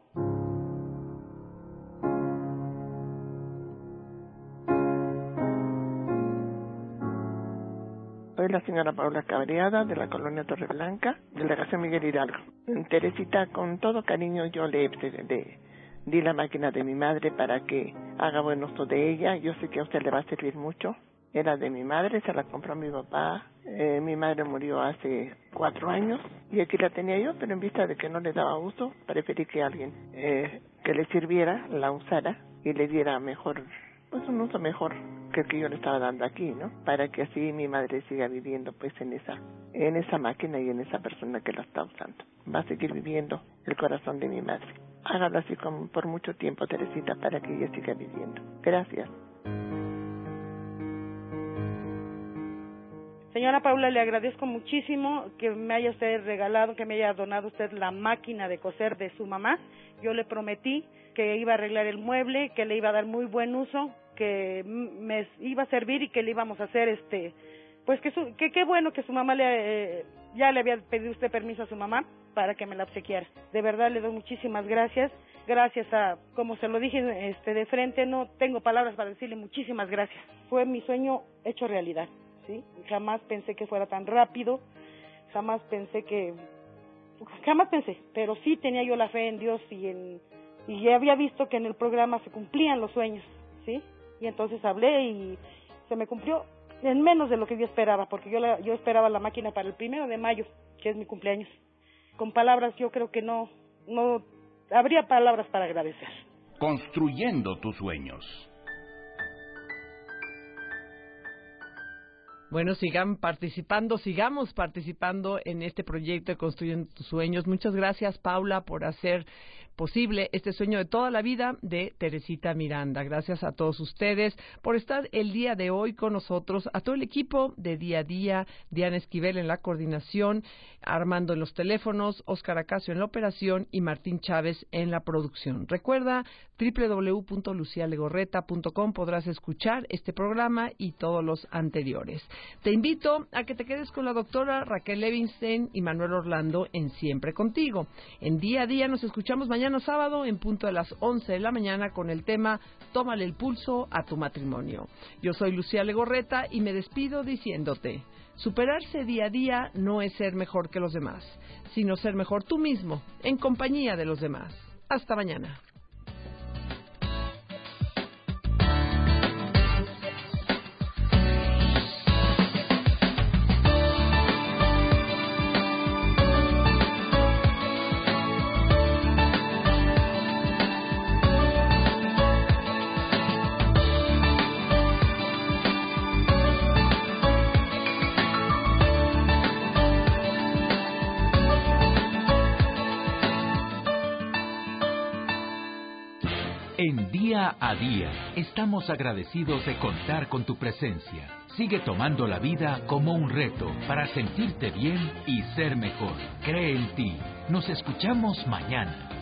[SPEAKER 6] Soy la señora Paula Cabreada, de la colonia Torreblanca, delegación Miguel Hidalgo. Teresita, con todo cariño yo le di la máquina de mi madre para que haga buen uso de ella. Yo sé que a usted le va a servir mucho. Era de mi madre, se la compró mi papá. Mi madre murió hace 4 años y aquí la tenía yo, pero en vista de que no le daba uso, preferí que alguien que le sirviera la usara y le diera mejor, pues un uso mejor que el que yo le estaba dando aquí, ¿no? Para que así mi madre siga viviendo pues en esa máquina y en esa persona que la está usando. Va a seguir viviendo el corazón de mi madre. Hágalo así por mucho tiempo, Teresita, para que ella siga viviendo. Gracias.
[SPEAKER 5] Señora Paula, le agradezco muchísimo que me haya usted regalado, que me haya donado usted la máquina de coser de su mamá. Yo le prometí que iba a arreglar el mueble, que le iba a dar muy buen uso, que me iba a servir y que le íbamos a hacer pues que qué bueno que su mamá ya le había pedido usted permiso a su mamá para que me la obsequiara. De verdad le doy muchísimas gracias. Gracias a, como se lo dije de frente, no tengo palabras para decirle muchísimas gracias. Fue mi sueño hecho realidad. ¿Sí? Jamás pensé que fuera tan rápido, jamás pensé, pero sí tenía yo la fe en Dios y había visto que en el programa se cumplían los sueños, ¿sí? Y entonces hablé y se me cumplió en menos de lo que yo esperaba, porque yo esperaba la máquina para el 1 de mayo, que es mi cumpleaños. Con palabras yo creo que no habría palabras para agradecer.
[SPEAKER 7] Construyendo tus sueños.
[SPEAKER 1] Bueno, sigamos participando en este proyecto de Construyendo tus Sueños. Muchas gracias, Paula, por hacer posible este sueño de toda la vida de Teresita Miranda. Gracias a todos ustedes por estar el día de hoy con nosotros, a todo el equipo de Día a Día, Diana Esquivel en la coordinación, Armando en los teléfonos, Óscar Acacio en la operación y Martín Chávez en la producción. Recuerda, www.lucialegorreta.com podrás escuchar este programa y todos los anteriores. Te invito a que te quedes con la doctora Raquel Levinstein y Manuel Orlando en Siempre Contigo. En Día a Día nos escuchamos mañana sábado en punto de las 11 de la mañana con el tema Tómale el pulso a tu matrimonio. Yo soy Lucía Legorreta y me despido diciéndote: superarse día a día no es ser mejor que los demás, sino ser mejor tú mismo, en compañía de los demás. Hasta mañana.
[SPEAKER 2] En Día a Día, estamos agradecidos de contar con tu presencia. Sigue tomando la vida como un reto para sentirte bien y ser mejor. Cree en ti. Nos escuchamos mañana.